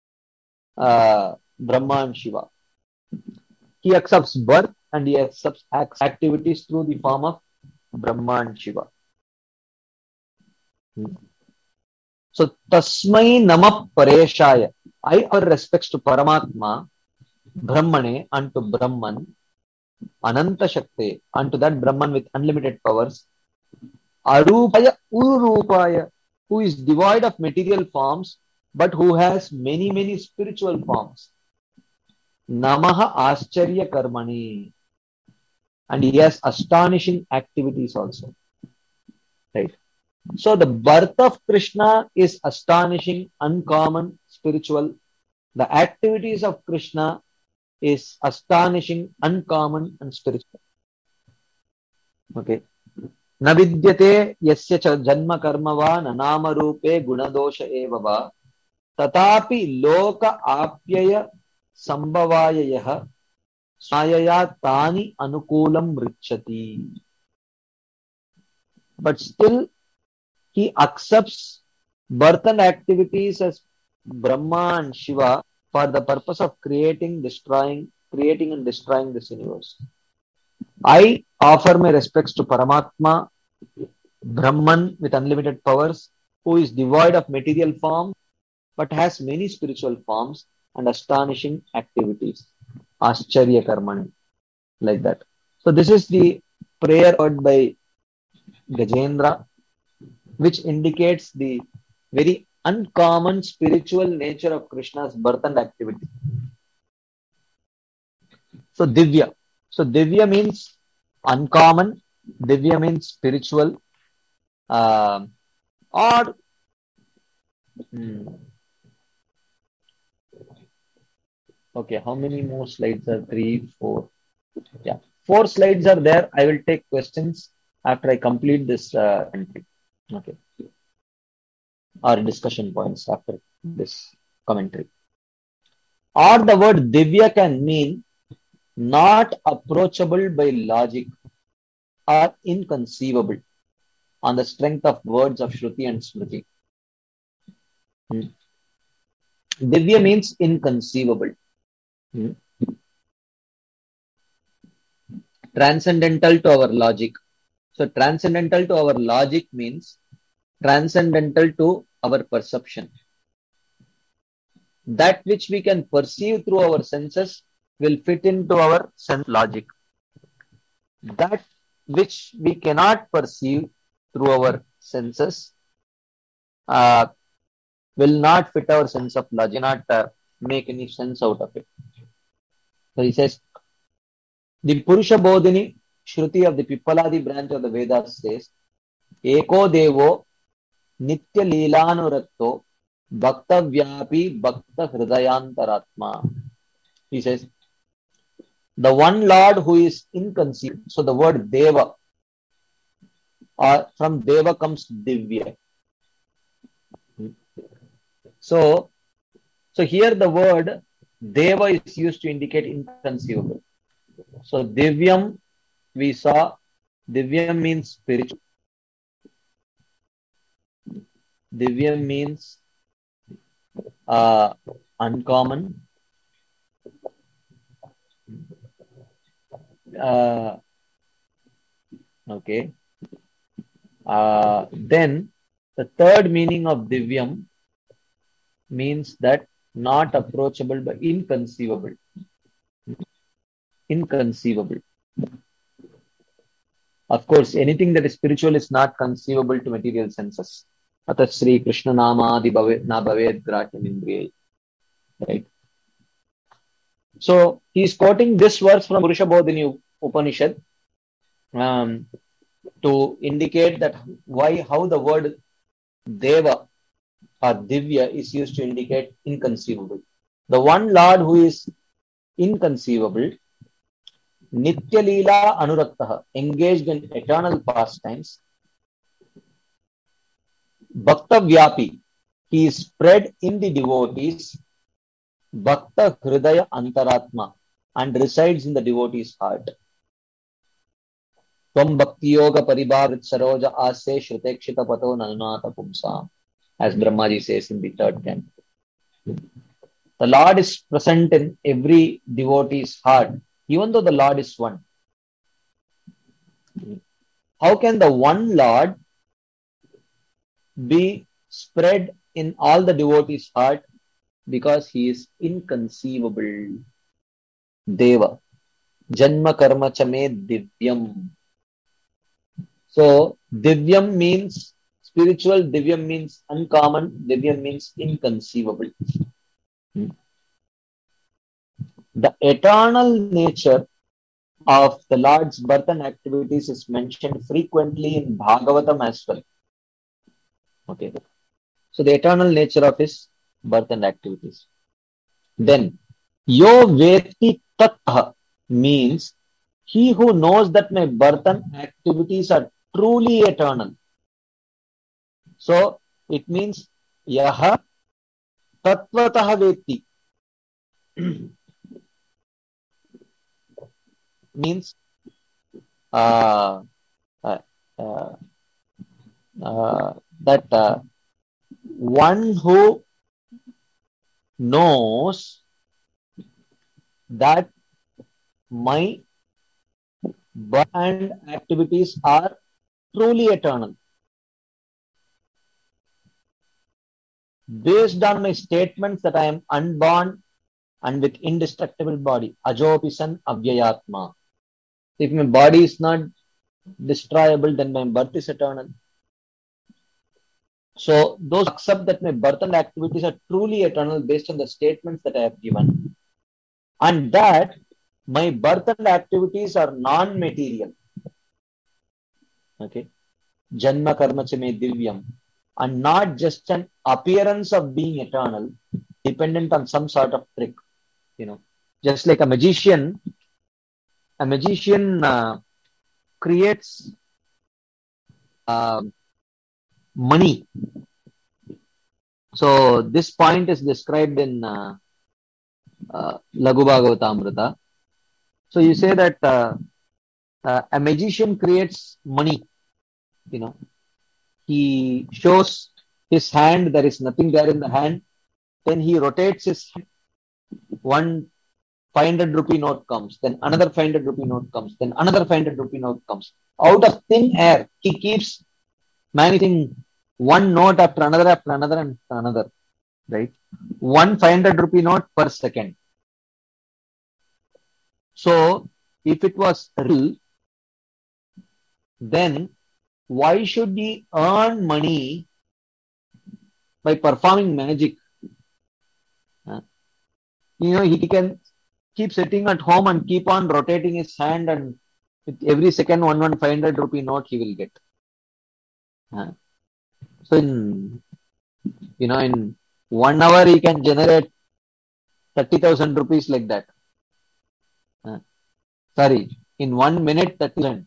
Brahma and Shiva. He accepts birth and he accepts activities through the form of Brahma and Shiva. So Tasmai Nama Pareshaya. I offer respects to Paramatma, Brahmane, unto Brahman, Ananta Shakti, unto that Brahman with unlimited powers, Arupaya Urupaya, who is devoid of material forms, but who has many, many spiritual forms. Namaha Ascharya Karmani. And he has astonishing activities also. Right. So the birth of Krishna is astonishing, uncommon, spiritual. The activities of Krishna is astonishing, uncommon, and spiritual. Okay. Navidyate yasya cha janma karma va nanama rupe gunadosha eva va tatapi loka apyaya sambhavaya yaha swayaya tani anukulam richati. But still he accepts birth and activities as Brahma and Shiva for the purpose of creating and destroying this universe. I offer my respects to Paramatma, Brahman with unlimited powers, who is devoid of material form but has many spiritual forms and astonishing activities. Ascharya Karmani, like that. So this is the prayer heard by Gajendra, which indicates the very uncommon spiritual nature of Krishna's birth and activity. So Divya. So Divya means uncommon. Divya means spiritual. Or okay, how many more slides are 3, 4? Yeah, 4 slides are there. I will take questions after I complete this entry. Okay. Or discussion points after this commentary. Or the word Divya can mean not approachable by logic or inconceivable on the strength of words of Shruti and Smriti. Divya means inconceivable. Transcendental to our logic. So transcendental to our logic means transcendental to our perception. That which we can perceive through our senses will fit into our sense logic. That which we cannot perceive through our senses will not fit our sense of logic, not make any sense out of it. So he says, the Purusha Bodhini Shruti of the Pippaladi branch of the Vedas says, Eko Devo Nitya Leelanurakto Bhakta Vyapi Bhakta Hridayantaratma. He says, the one Lord who is inconceivable. So the word Deva, from Deva comes Divya. So here the word Deva is used to indicate inconceivable. So Divyam, we saw, Divyam means spiritual. Divyam means uncommon. Okay. Then the third meaning of Divyam means that not approachable but inconceivable. Inconceivable. Of course, anything that is spiritual is not conceivable to material senses. Atat Sri Krishna Namadi na bhaved grahyam indriyai. Right. So he is quoting this verse from Purusha Bodhini Upanishad to indicate that how the word Deva or Divya is used to indicate inconceivable. The one Lord who is inconceivable, Nitya Leela Anuraktaha, engaged in eternal pastimes, Bhakta Vyapi, he is spread in the devotees, Bhakta Hridaya Antaratma, and resides in the devotee's heart. Tvam Bhakti Yoga Paribhavrit Saroja Ase Shrutekshita Pato Nanunata Pumsam, as Brahmaji says in the 3rd canto. The Lord is present in every devotee's heart, even though the Lord is one. How can the one Lord be spread in all the devotees' heart because he is inconceivable. Deva. Janma karma chame divyam. So, divyam means spiritual, divyam means uncommon, divyam means inconceivable. The eternal nature of the Lord's birth and activities is mentioned frequently in Bhagavatam as well. Okay. So the eternal nature of his birth and activities. Then, yo veti tattha means he who knows that my birth and activities are truly eternal. So it means yaha tattvataha veti means uh, uh, uh, that one who knows that my birth and activities are truly eternal. Based on my statements that I am unborn and with indestructible body, ajopisan avyayatma. If my body is not destroyable, then my birth is eternal. So those accept that my birth and activities are truly eternal based on the statements that I have given, and that my birth and activities are non-material. Okay, janma karma chame divyam, and not just an appearance of being eternal, dependent on some sort of trick. Just like a magician creates money. So this point is described in Laghu Bhagavatamrita. So you say that a magician creates money. He shows his hand, there is nothing there in the hand. Then he rotates his hand. One 500 rupee note comes, then another 500 rupee note comes, then another 500 rupee note comes. Out of thin air, he keeps managing one note after another and another, right? One 500 rupee note per second. So, if it was real, then why should he earn money by performing magic? He can keep sitting at home and keep on rotating his hand, and with every second 500 rupee note he will get. So in 1 hour he can generate 30,000 rupees like that. In 1 minute 30,000.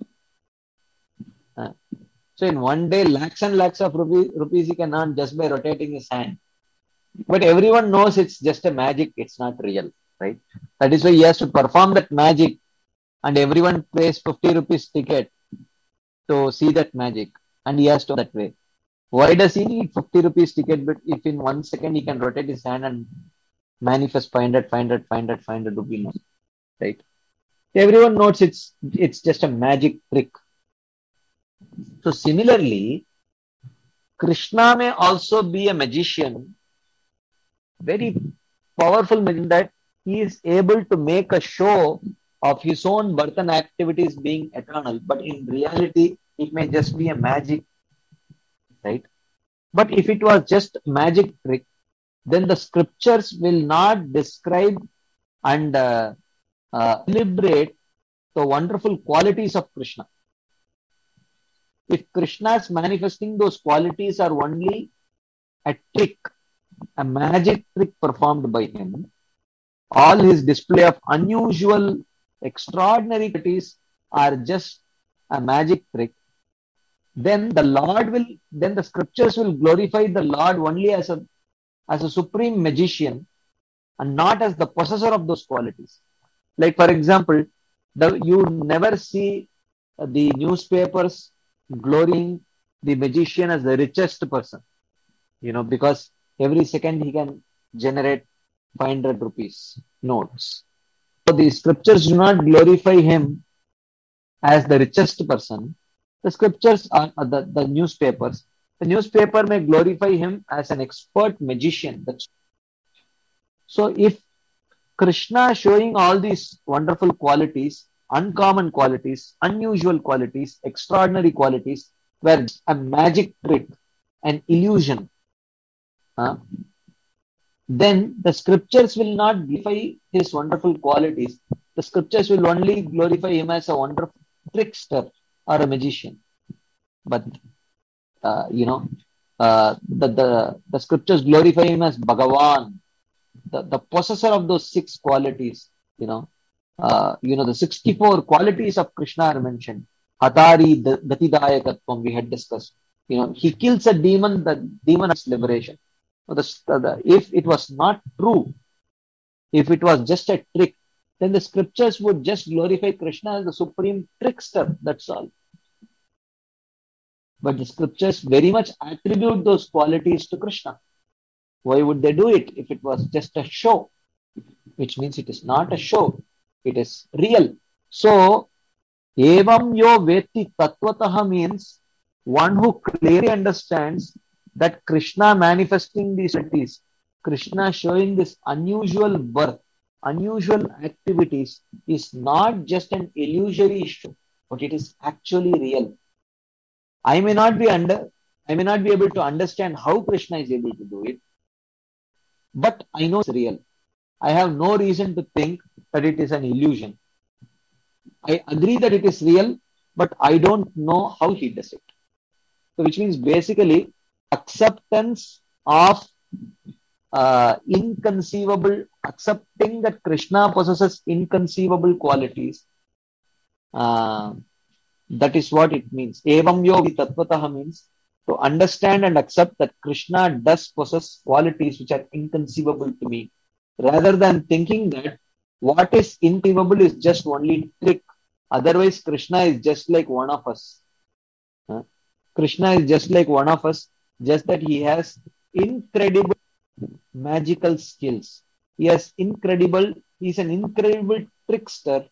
So in one day lakhs and lakhs of rupees he can earn just by rotating his hand. But everyone knows it's just a magic, it's not real, right? That is why he has to perform that magic, and everyone pays 50 rupees ticket to see that magic, and he has to that way. Why does he need 50 rupees ticket? But if in 1 second he can rotate his hand and manifest 500 rupee notes, right? Everyone knows it's just a magic trick. So similarly, Krishna may also be a magician, very powerful magician, that he is able to make a show of his own birth and activities being eternal, but in reality it may just be a magic, right? But if it was just magic trick, then the scriptures will not describe and celebrate the wonderful qualities of Krishna. If Krishna is manifesting those qualities are only a trick, a magic trick performed by him, all his display of unusual, extraordinary qualities are just a magic trick, then the scriptures will glorify the Lord only as a supreme magician and not as the possessor of those qualities. Like, for example, you never see the newspapers glorying the magician as the richest person, because every second he can generate 500 rupees notes. So the scriptures do not glorify him as the richest person. The scriptures are the newspapers The newspaper may glorify him as an expert magician. So if Krishna showing all these wonderful qualities, uncommon qualities, unusual qualities, extraordinary qualities, were a magic trick, an illusion, huh? Then the scriptures will not glorify his wonderful qualities. The scriptures will only glorify him as a wonderful trickster or a magician. But the scriptures glorify him as Bhagavan, the possessor of those 6 qualities. The 64 qualities of Krishna are mentioned. Hatari, Datidayakatvam, we had discussed. He kills a demon, the demon has liberation. If it was not true, if it was just a trick, then the scriptures would just glorify Krishna as the supreme trickster. That's all. But the scriptures very much attribute those qualities to Krishna. Why would they do it if it was just a show? Which means it is not a show. It is real. So, evam yo veti tattvataha means one who clearly understands that Krishna manifesting these qualities, Krishna showing this unusual birth, unusual activities is not just an illusory show, but it is actually real. I may not be able to understand how Krishna is able to do it, but I know it's real. I have no reason to think that it is an illusion. I agree that it is real, but I don't know how he does it. So which means basically acceptance of accepting that Krishna possesses inconceivable qualities. That is what it means. Evam yo tattvataha means to understand and accept that Krishna does possess qualities which are inconceivable to me, rather than thinking that what is inconceivable is just only trick. Otherwise, Krishna is just like one of us. Krishna is just like one of us, just that he has incredible magical skills. He's an incredible trickster.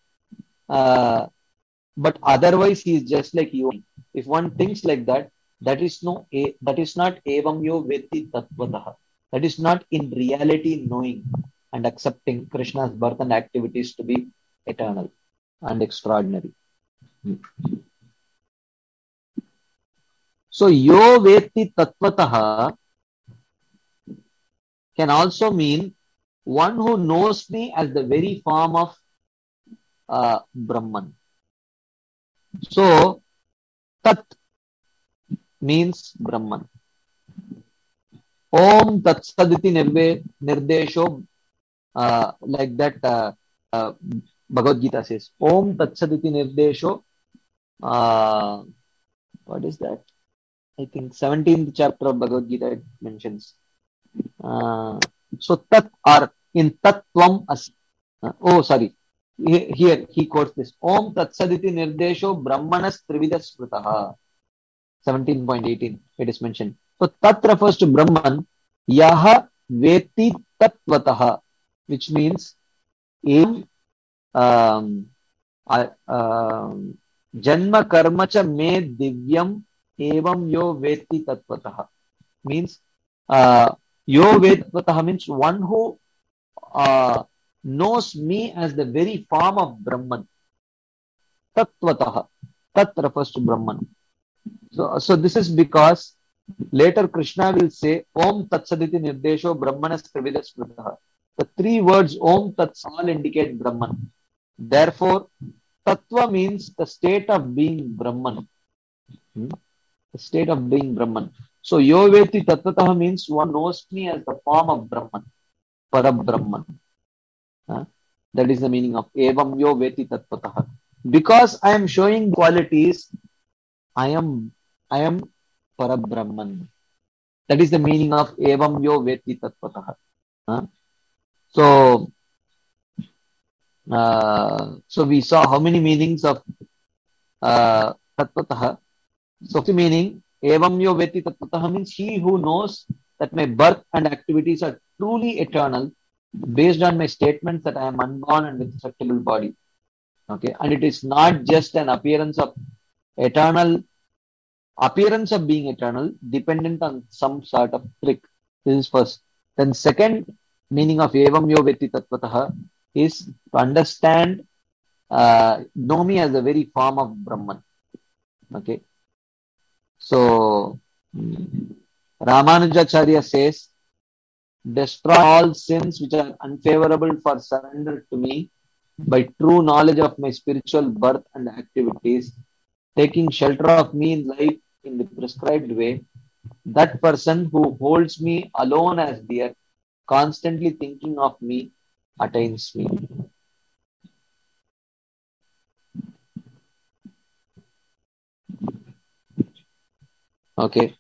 But otherwise, he is just like you. If one thinks like that, that is not evam yo veti tattvataha. That is not in reality knowing and accepting Krishna's birth and activities to be eternal and extraordinary. So, yo veti tattvataha can also mean one who knows me as the very form of Brahman. So, Tat means Brahman. Om Tat Saditi Nirdesho, like that Bhagavad Gita says. Om Tat Saditi Nirdesho, what is that? I think 17th chapter of Bhagavad Gita it mentions. So, Tat or in Tattvam Asi. Here he quotes this. Om Tatsaditi Nirdesho Brahmanas Trividas Smritaha. 17.18 it is mentioned. So Tat refers to Brahman. Yaha Veti Tattvataha, which means Janma Karma Cha Me Divyam Evam Yo Veti Tattvataha. Means Yo Veti Tattvataha means one who knows me as the very form of Brahman. Tattvataha. Tat refers to Brahman. So this is because later Krishna will say Om Tatsaditi Nirdesho Brahmanas Trividas Smritaha. The 3 words Om Tats all indicate Brahman. Therefore, Tattva means the state of being Brahman. The state of being Brahman. So Yo Veti Tattvataha means one knows me as the form of Brahman. Parabrahman. That is the meaning of Evam Yo Veti Tattvataha. Because I am showing qualities, I am Parabrahman. That is the meaning of Evam Yo Veti Tattvataha. So we saw how many meanings of Tattvataha. So the meaning Evam Yo Veti Tattvataha means he who knows that my birth and activities are truly eternal, based on my statements that I am unborn and with susceptible body. Okay, and it is not just an appearance of eternal appearance of being eternal, dependent on some sort of trick. This is first. Then second meaning of evam yo veti tattvataha is to understand, know me as a very form of Brahman. Okay. So Ramanujacharya says, destroy all sins which are unfavorable for surrender to me by true knowledge of my spiritual birth and activities, taking shelter of me in life in the prescribed way. That person who holds me alone as dear, constantly thinking of me, attains me. Okay.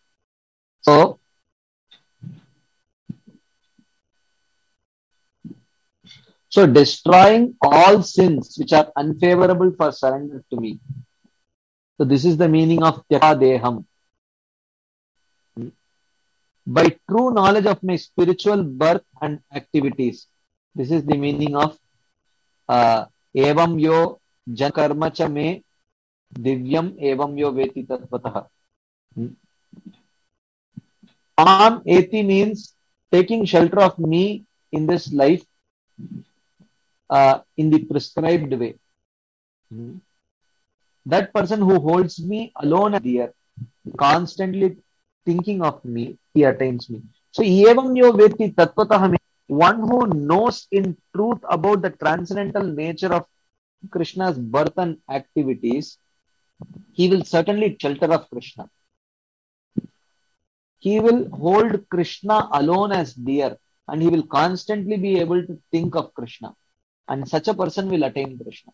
So destroying all sins which are unfavorable for surrender to me. So this is the meaning of Tyaka Deham. By true knowledge of my spiritual birth and activities. This is the meaning of Evam yo jankarma cha me divyam evam yo veti tatvatah. Am eti means taking shelter of me in this life in the prescribed way. That person who holds me alone and dear, constantly thinking of me, he attains me. So, evam yo veti tatvatah means one who knows in truth about the transcendental nature of Krishna's birth and activities, he will certainly shelter of Krishna. He will hold Krishna alone as dear, and he will constantly be able to think of Krishna. And such a person will attain Krishna.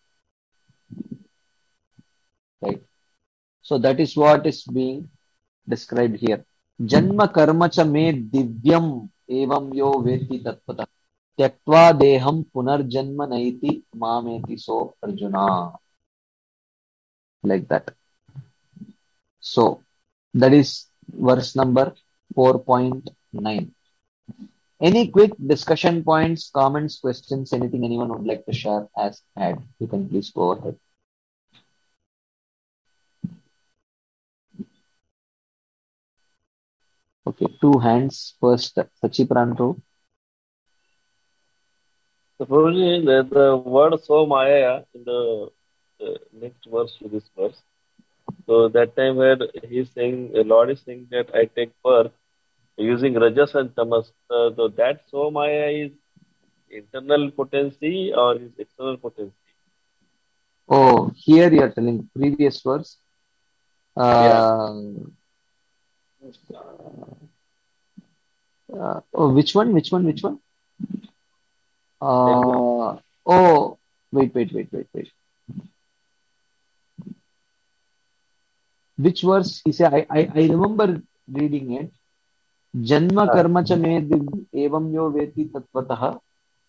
Right? So that is what is being described here. Janma karma cha me divyam evam yo veti tatpata tyaktva deham punarjanma naiti mameti so Arjuna. Like that. So that is verse number 4.9. Any quick discussion points, comments, questions, anything anyone would like to share as add? You can please go ahead. Okay, two hands. First, Sachipranto. Supposing that the word so Maya in the next verse to this verse. So that time where he's saying, the Lord is saying that I take birth using Rajas and Tamas. So that so Maya is internal potency or is external potency? Oh, here you are telling previous verse. Which one? Wait. Which verse? He said, I remember reading it. Janma karma cha me evam yo veti tatvatah.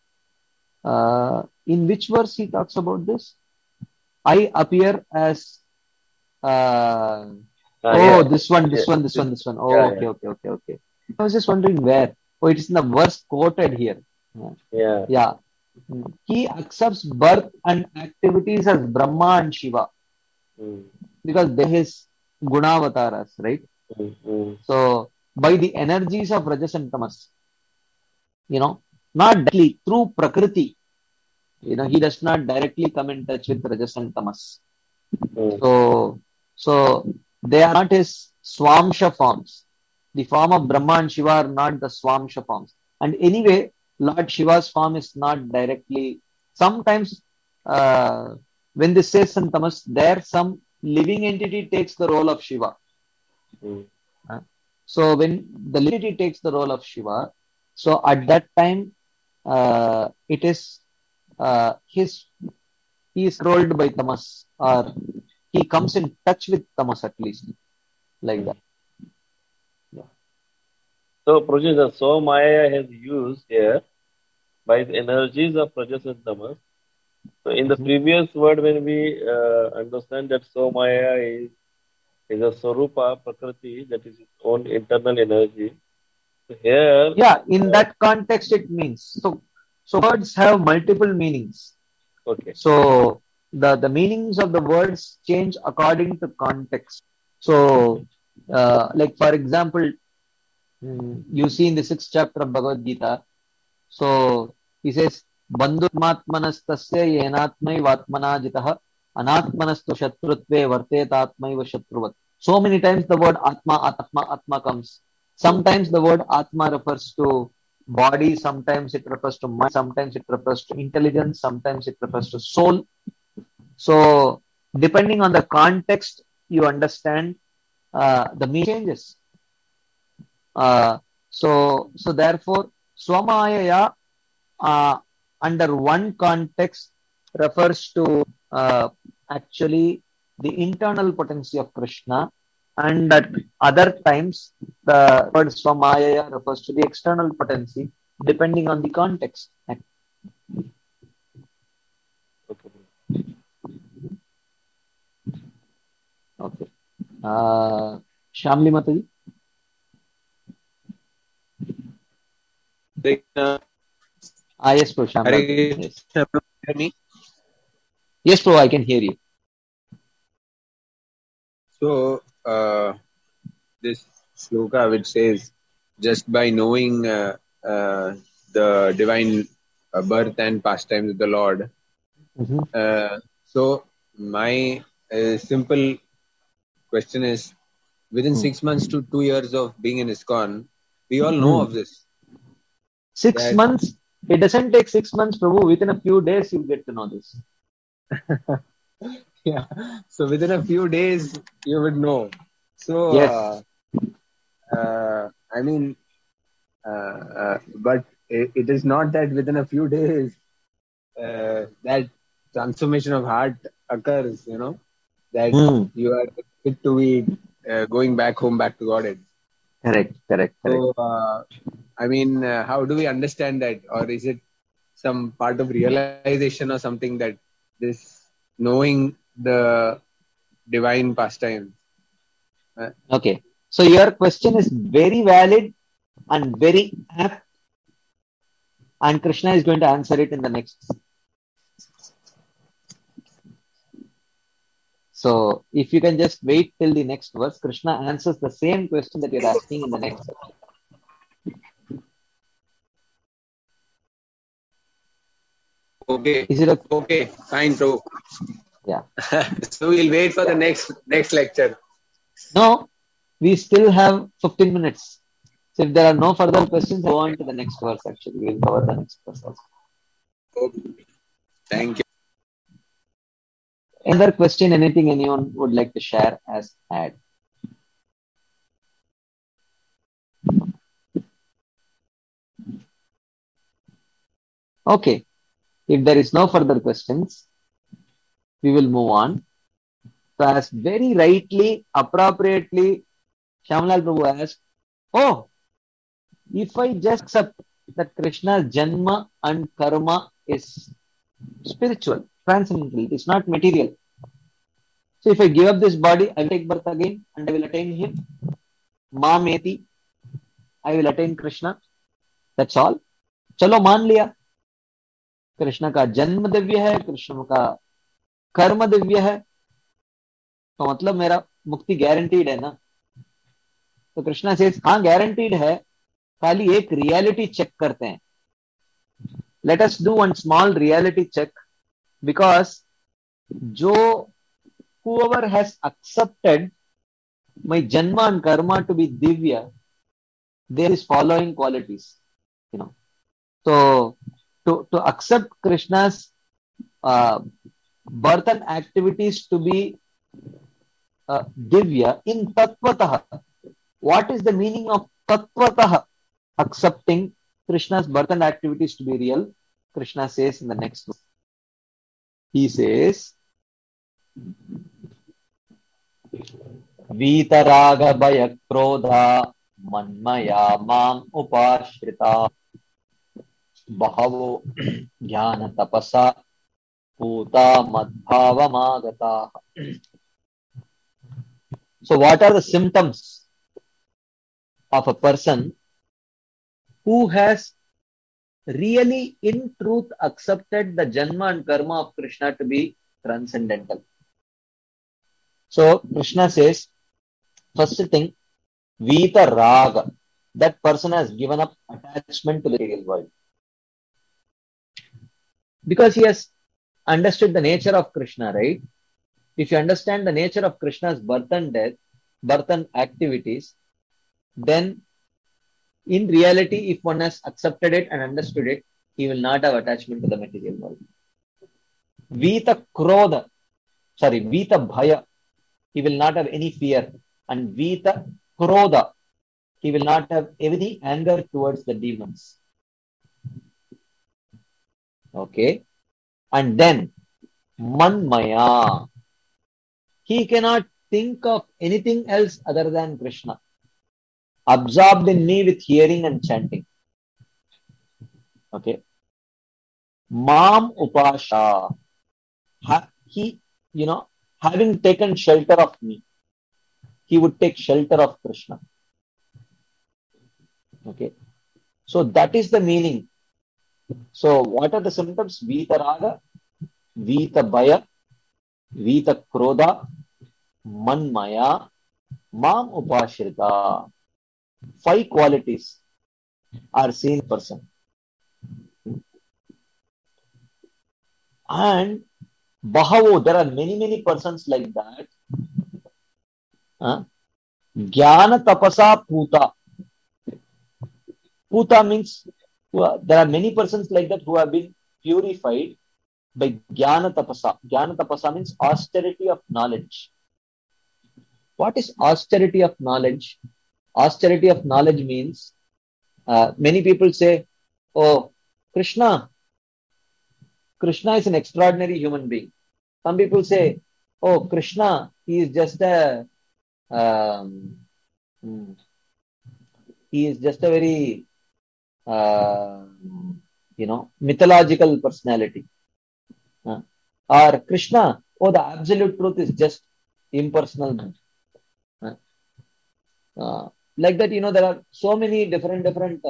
In which verse he talks about this? I appear as this one. Oh, yeah. Okay. I was just wondering where. Oh, it is in the verse quoted here. Yeah. He accepts birth and activities as Brahma and Shiva because they are his gunavataras, right? So by the energies of Rajas and Tamas, not directly through Prakriti, he does not directly come in touch with Rajas and Tamas. So they are not his Swamsha forms. The form of Brahma and Shiva are not the Swamsha forms. And anyway, Lord Shiva's form is not directly. Sometimes when this says and Tamas, there some living entity takes the role of Shiva. So when the living entity takes the role of Shiva, so at that time it is he is rolled by Tamas, or he comes in touch with Tamas at least, like that. So, Prajita, so Maya has used here by the energies of Rajas and Tamas. So, in the previous word, when we understand that so Maya is a Sarupa, Prakriti, that is its own internal energy. So here, in that context, it means so words have multiple meanings. Okay. So the meanings of the words change according to context. So Like for example, you see in the 6th chapter of Bhagavad Gita, so he says, Bandhutmatmanastasya yenatmai vatmana jitah anatmanastu shatrutve vartetatmaiva shatruvat. So many times the word Atma comes. Sometimes the word Atma refers to body, sometimes it refers to mind, sometimes it refers to intelligence, sometimes it refers to soul. So depending on the context, you understand the meaning changes. So therefore, Swamayaya under one context refers to actually the internal potency of Krishna, and at other times the word Swamayaya refers to the external potency, depending on the context. Okay. Shamli Mataji. Yes, bro. Shamli. Yes. Hear me? Yes, bro. I can hear you. So, this shloka which says, just by knowing the divine birth and pastimes of the Lord. So, my simple question is, within 6 months to 2 years of being in ISKCON, we all know of this. 6 months? It doesn't take 6 months, Prabhu. Within a few days, you get to know this. Yeah. So within a few days, you would know. So, yes. I mean, but it is not that within a few days that transformation of heart occurs, that you are fit to be going back home, back to Godhead. Correct. So, I mean, how do we understand that? Or is it some part of realization or something that this knowing the divine pastime? Okay. So your question is very valid and very apt, and Krishna is going to answer it in the next. So if you can just wait till the next verse, Krishna answers the same question that you're asking in the next section. Okay. Is it okay? Okay, fine, bro. Yeah. So we'll wait for the next lecture. No, we still have 15 minutes. So if there are no further questions, go on to the next verse. Actually, we'll cover the next verse also. Okay. Thank you. Another question, anything anyone would like to share as add? Okay. If there is no further questions, we will move on. So as very rightly, appropriately, Shyamlal Prabhu asked, oh, if I just accept that Krishna's Janma and Karma is spiritual, transcendental, it is not material. So if I give up this body, I will take birth again and I will attain him. Mameti, I will attain Krishna. That's all. चलो मान लिया कृष्ण का जन्म दिव्य है, कृष्ण का कर्म दिव्य है, तो मतलब मेरा मुक्ति गारंटीड है ना. तो कृष्णा से हाँ गारंटीड है, खाली एक रियलिटी चेक करते हैं. Let us do one small reality check, because जो whoever has accepted my janma and karma to be divya, there is following qualities, So to accept Krishna's birth and activities to be divya in tatvatah. What is the meaning of tatvatah? Accepting Krishna's birth and activities to be real. Krishna says in the next verse. He says, Vitaraga bhaya krodha manmaya mam upashrita bahavo jnana tapasa puta madbhavamagata. So what are the symptoms of a person who has really in truth accepted the janma and karma of Krishna to be transcendental? So Krishna says, First thing, Vita Raga. That person has given up attachment to the material world. Because he has understood the nature of Krishna, right? If you understand the nature of Krishna's birth and death, birth and activities, then in reality, if one has accepted it and understood it, he will not have attachment to the material world. Vita Bhaya, he will not have any fear. And Vita Krodha, he will not have any anger towards the demons. Okay. And then Manmaya, he cannot think of anything else other than Krishna. Absorbed in me with hearing and chanting. Okay. Mam Upasha, he, having taken shelter of me, he would take shelter of Krishna. Okay. So that is the meaning. So what are the symptoms? Vita Raga, Vita Bhaya, Vita Krodha, Manmaya, Mam Upashrita. 5 qualities are seen in person. And Bahavo, there are many persons like that. Jnana Tapasa Puta. Puta means there are many persons like that who have been purified by Jnana Tapasa. Jnana Tapasa means austerity of knowledge. What is austerity of knowledge? Austerity of knowledge means many people say, oh, Krishna is an extraordinary human being. Some people say, oh, Krishna, he is just a very mythological personality. Or Krishna, oh, the absolute truth is just impersonal. Like that, there are so many different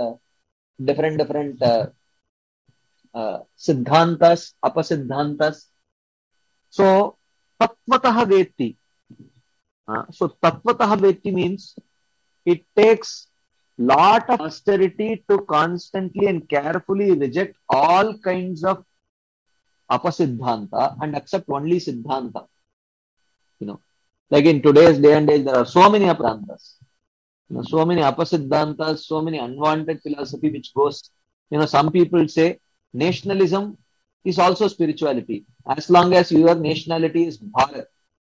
siddhantas, apasiddhantas. So, tattvataha vetti. So, tattvataha vetti means it takes lot of austerity to constantly and carefully reject all kinds of apasiddhanta and accept only siddhanta. Like in today's day and age, there are so many apasiddhantas. So many apasiddhantas, so many unwanted philosophy which goes, some people say nationalism is also spirituality as long as your nationality is Bharat.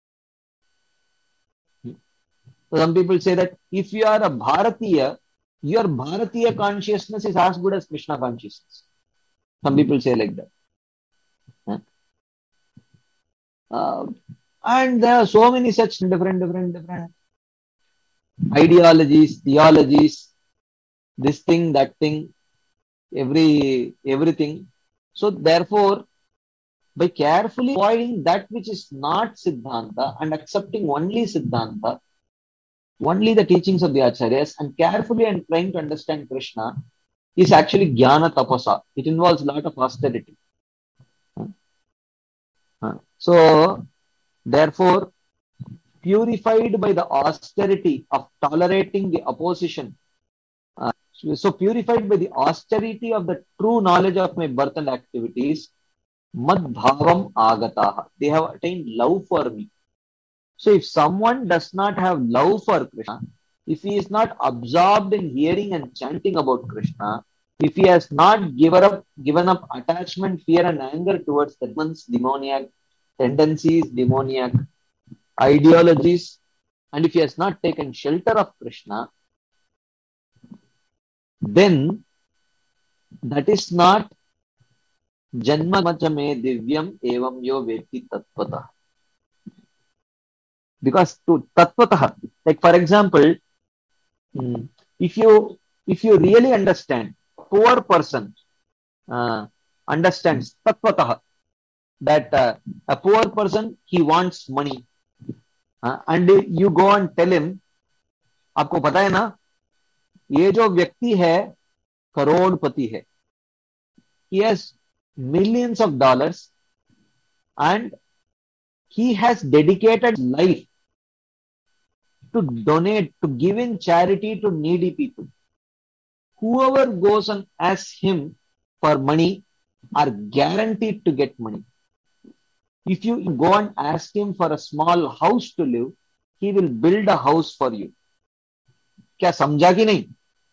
So some people say that if you are a Bharatiya, your Bharatiya consciousness is as good as Krishna consciousness. Some people say like that. And there are so many such different ideologies, theologies, this thing, that thing, everything. So therefore, by carefully avoiding that which is not Siddhanta and accepting only Siddhanta, only the teachings of the Acharyas, and carefully and trying to understand Krishna is actually Jnana Tapasa. It involves a lot of austerity. So, therefore, purified by the austerity of tolerating the opposition. So purified by the austerity of the true knowledge of my birth and activities, mad bhavam agataha. They have attained love for me. So if someone does not have love for Krishna, if he is not absorbed in hearing and chanting about Krishna, if he has not given up attachment, fear and anger towards the demoniac tendencies, demoniac ideologies, and if he has not taken shelter of Krishna, then that is not janma machame divyam evam yo veti tattvata. Because to tattvata, like for example, if you really understand, poor person understands tattvata, that a poor person, he wants money, and you go and tell him, आपको पता है ना, ये जो व्यक्ति है करोड़पति है, he has millions of dollars and he has dedicated life to donate, to give in charity to needy people. Whoever goes and asks him for money are guaranteed to get money. If you go and ask him for a small house to live, he will build a house for you. क्या समझा कि नहीं?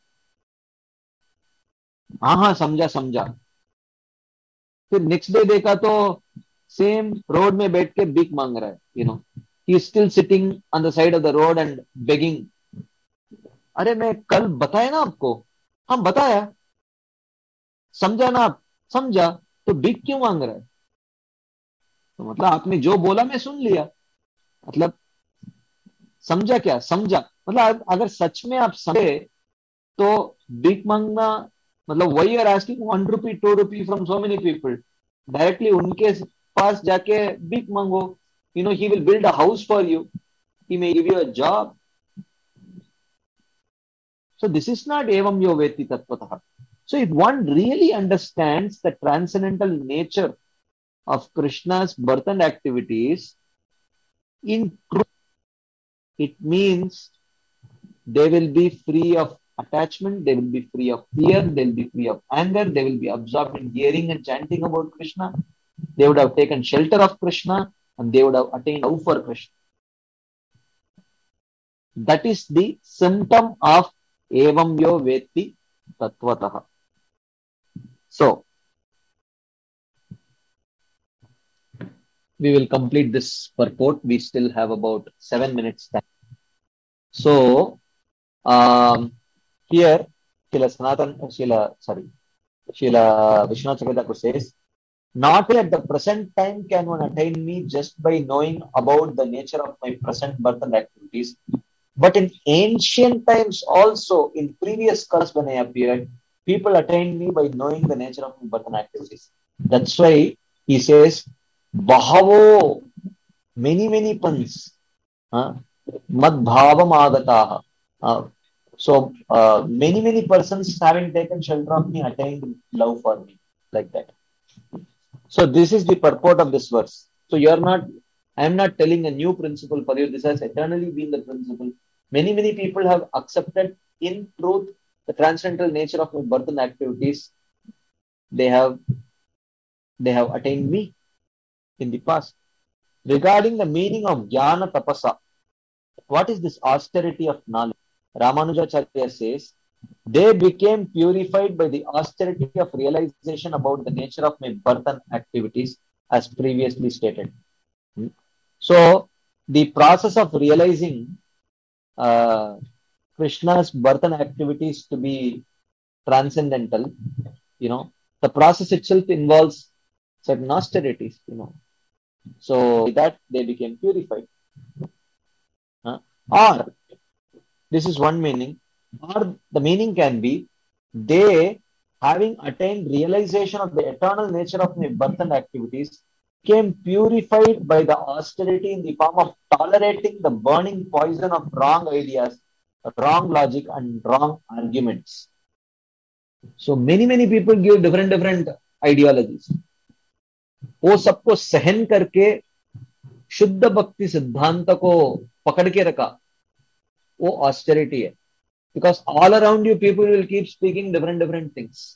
हाँ समझा. फिर next day देखा तो same road में बैठ के भीख मांग रहा है. He is still sitting on the side of the road and begging. अरे मैं कल बताया ना आपको. हम बताया. समझा ना आप? समझा. तो भीख क्यों मांग रहा है? तो मतलब आपने जो बोला मैं सुन लिया. मतलब समझा क्या? समझा. मतलब अगर सच में आप समझे तो भीख मांगना मतलब वही are asking 1 rupee 2 rupee from so many people. Directly उनके पास जाके भीख मांगो. He will build a house for you. He may give you a job. So this is not evam yo veti tattvataha. So if one really understands the transcendental nature of Krishna's birth and activities, in truth, it means they will be free of attachment, they will be free of fear, they will be free of anger, they will be absorbed in hearing and chanting about Krishna. They would have taken shelter of Krishna and they would have attained love for Krishna. That is the symptom of evam yo veti tattvataha. So, we will complete this purport. We still have about 7 minutes time. So, here, Srila Vishwanath Chakravarti says, not at the present time can one attain me just by knowing about the nature of my present birth and activities, but in ancient times also, in previous cultures when I appeared, people attained me by knowing the nature of my birth and activities. That's why he says, Bahavo, many puns, mad bhavam agataha. So, many persons having taken shelter of me attained love for me, like that. So, this is the purport of this verse. So, I am not telling a new principle for you. This has eternally been the principle. Many people have accepted in truth the transcendental nature of my birth and activities. They have attained me in the past. Regarding the meaning of jnana tapasa, what is this austerity of knowledge? Ramanujacharya says, they became purified by the austerity of realization about the nature of my birth and activities as previously stated. So, the process of realizing Krishna's birth and activities to be transcendental, the process itself involves certain austerities, So, with that they became purified. Or, this is one meaning, or the meaning can be, they, having attained realization of the eternal nature of my birth and activities, became purified by the austerity in the form of tolerating the burning poison of wrong ideas, wrong logic, and wrong arguments. So many people give different ideologies. वो सबको सहन करके शुद्ध भक्ति सिद्धांत को पकड़ के रखा, वो ऑस्टेरिटी है. Because all around you people will keep speaking different things.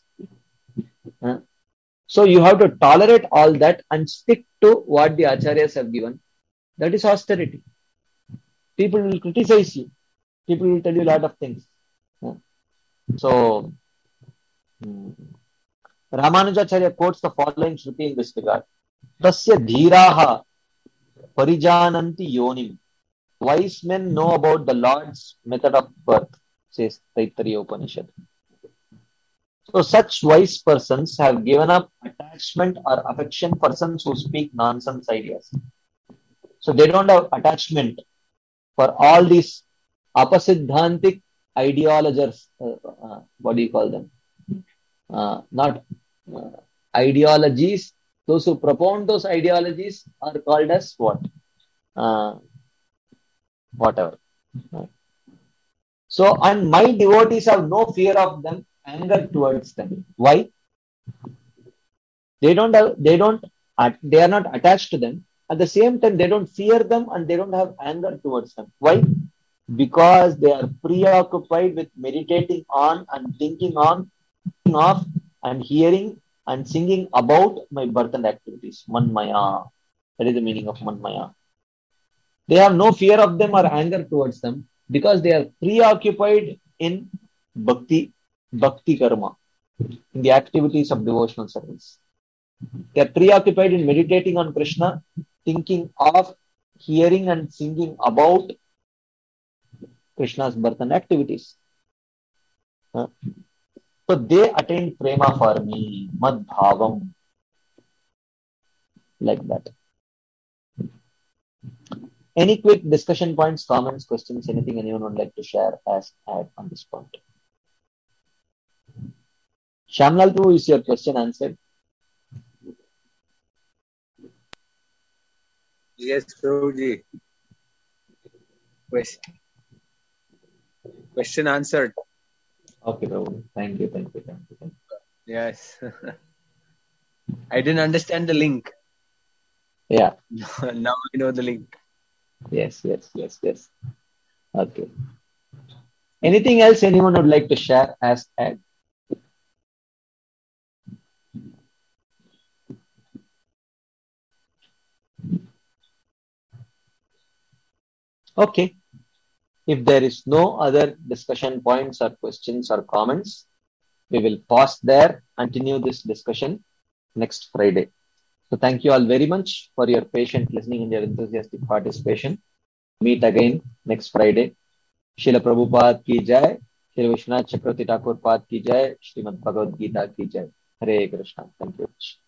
So you have to tolerate all that and stick to what the acharyas have given. That is austerity. People will criticize you. People will tell you a lot of things. So, Ramanujacharya quotes the following Shruti in this regard. Tasya dhiraha parijananti yonim. Wise men know about the Lord's method of birth, says Taittiriya Upanishad. So such wise persons have given up attachment or affection for persons who speak nonsense ideas. So they don't have attachment for all these apasiddhantic ideologers. What do you call them? Not ideologies. Those who propound those ideologies are called as what? Whatever. So, and my devotees have no fear of them, anger towards them. Why? They are not attached to them. At the same time, they don't fear them and they don't have anger towards them. Why? Because they are preoccupied with meditating on and thinking on, of and hearing and singing about my birth and activities. Manmaya. That is the meaning of Manmaya. They have no fear of them or anger towards them because they are preoccupied in bhakti karma, in the activities of devotional service. They are preoccupied in meditating on Krishna, thinking of, hearing and singing about Krishna's birth and activities. So they attain prema for me, mad bhavam, like that. Any quick discussion points, comments, questions, anything anyone would like to share, ask, add on this point? Shamlal Prabhu, is your question answered? Yes, Prabhuji. Question answered. Okay, Prabhu. Thank you, thank you, thank you. Thank you. Yes. I didn't understand the link. Yeah. Now I know the link. Yes. Okay. Anything else anyone would like to share, ask, add? Okay. If there is no other discussion points or questions or comments, we will pause there, continue this discussion next Friday. So thank you all very much for your patient listening and your enthusiastic participation. Meet again next Friday. Srila Prabhupada ki jai, Sri Vishwanath Chakravarti Thakur Pad ki jai, Srimad Bhagavad Gita ki jai. Hare Krishna. Thank you.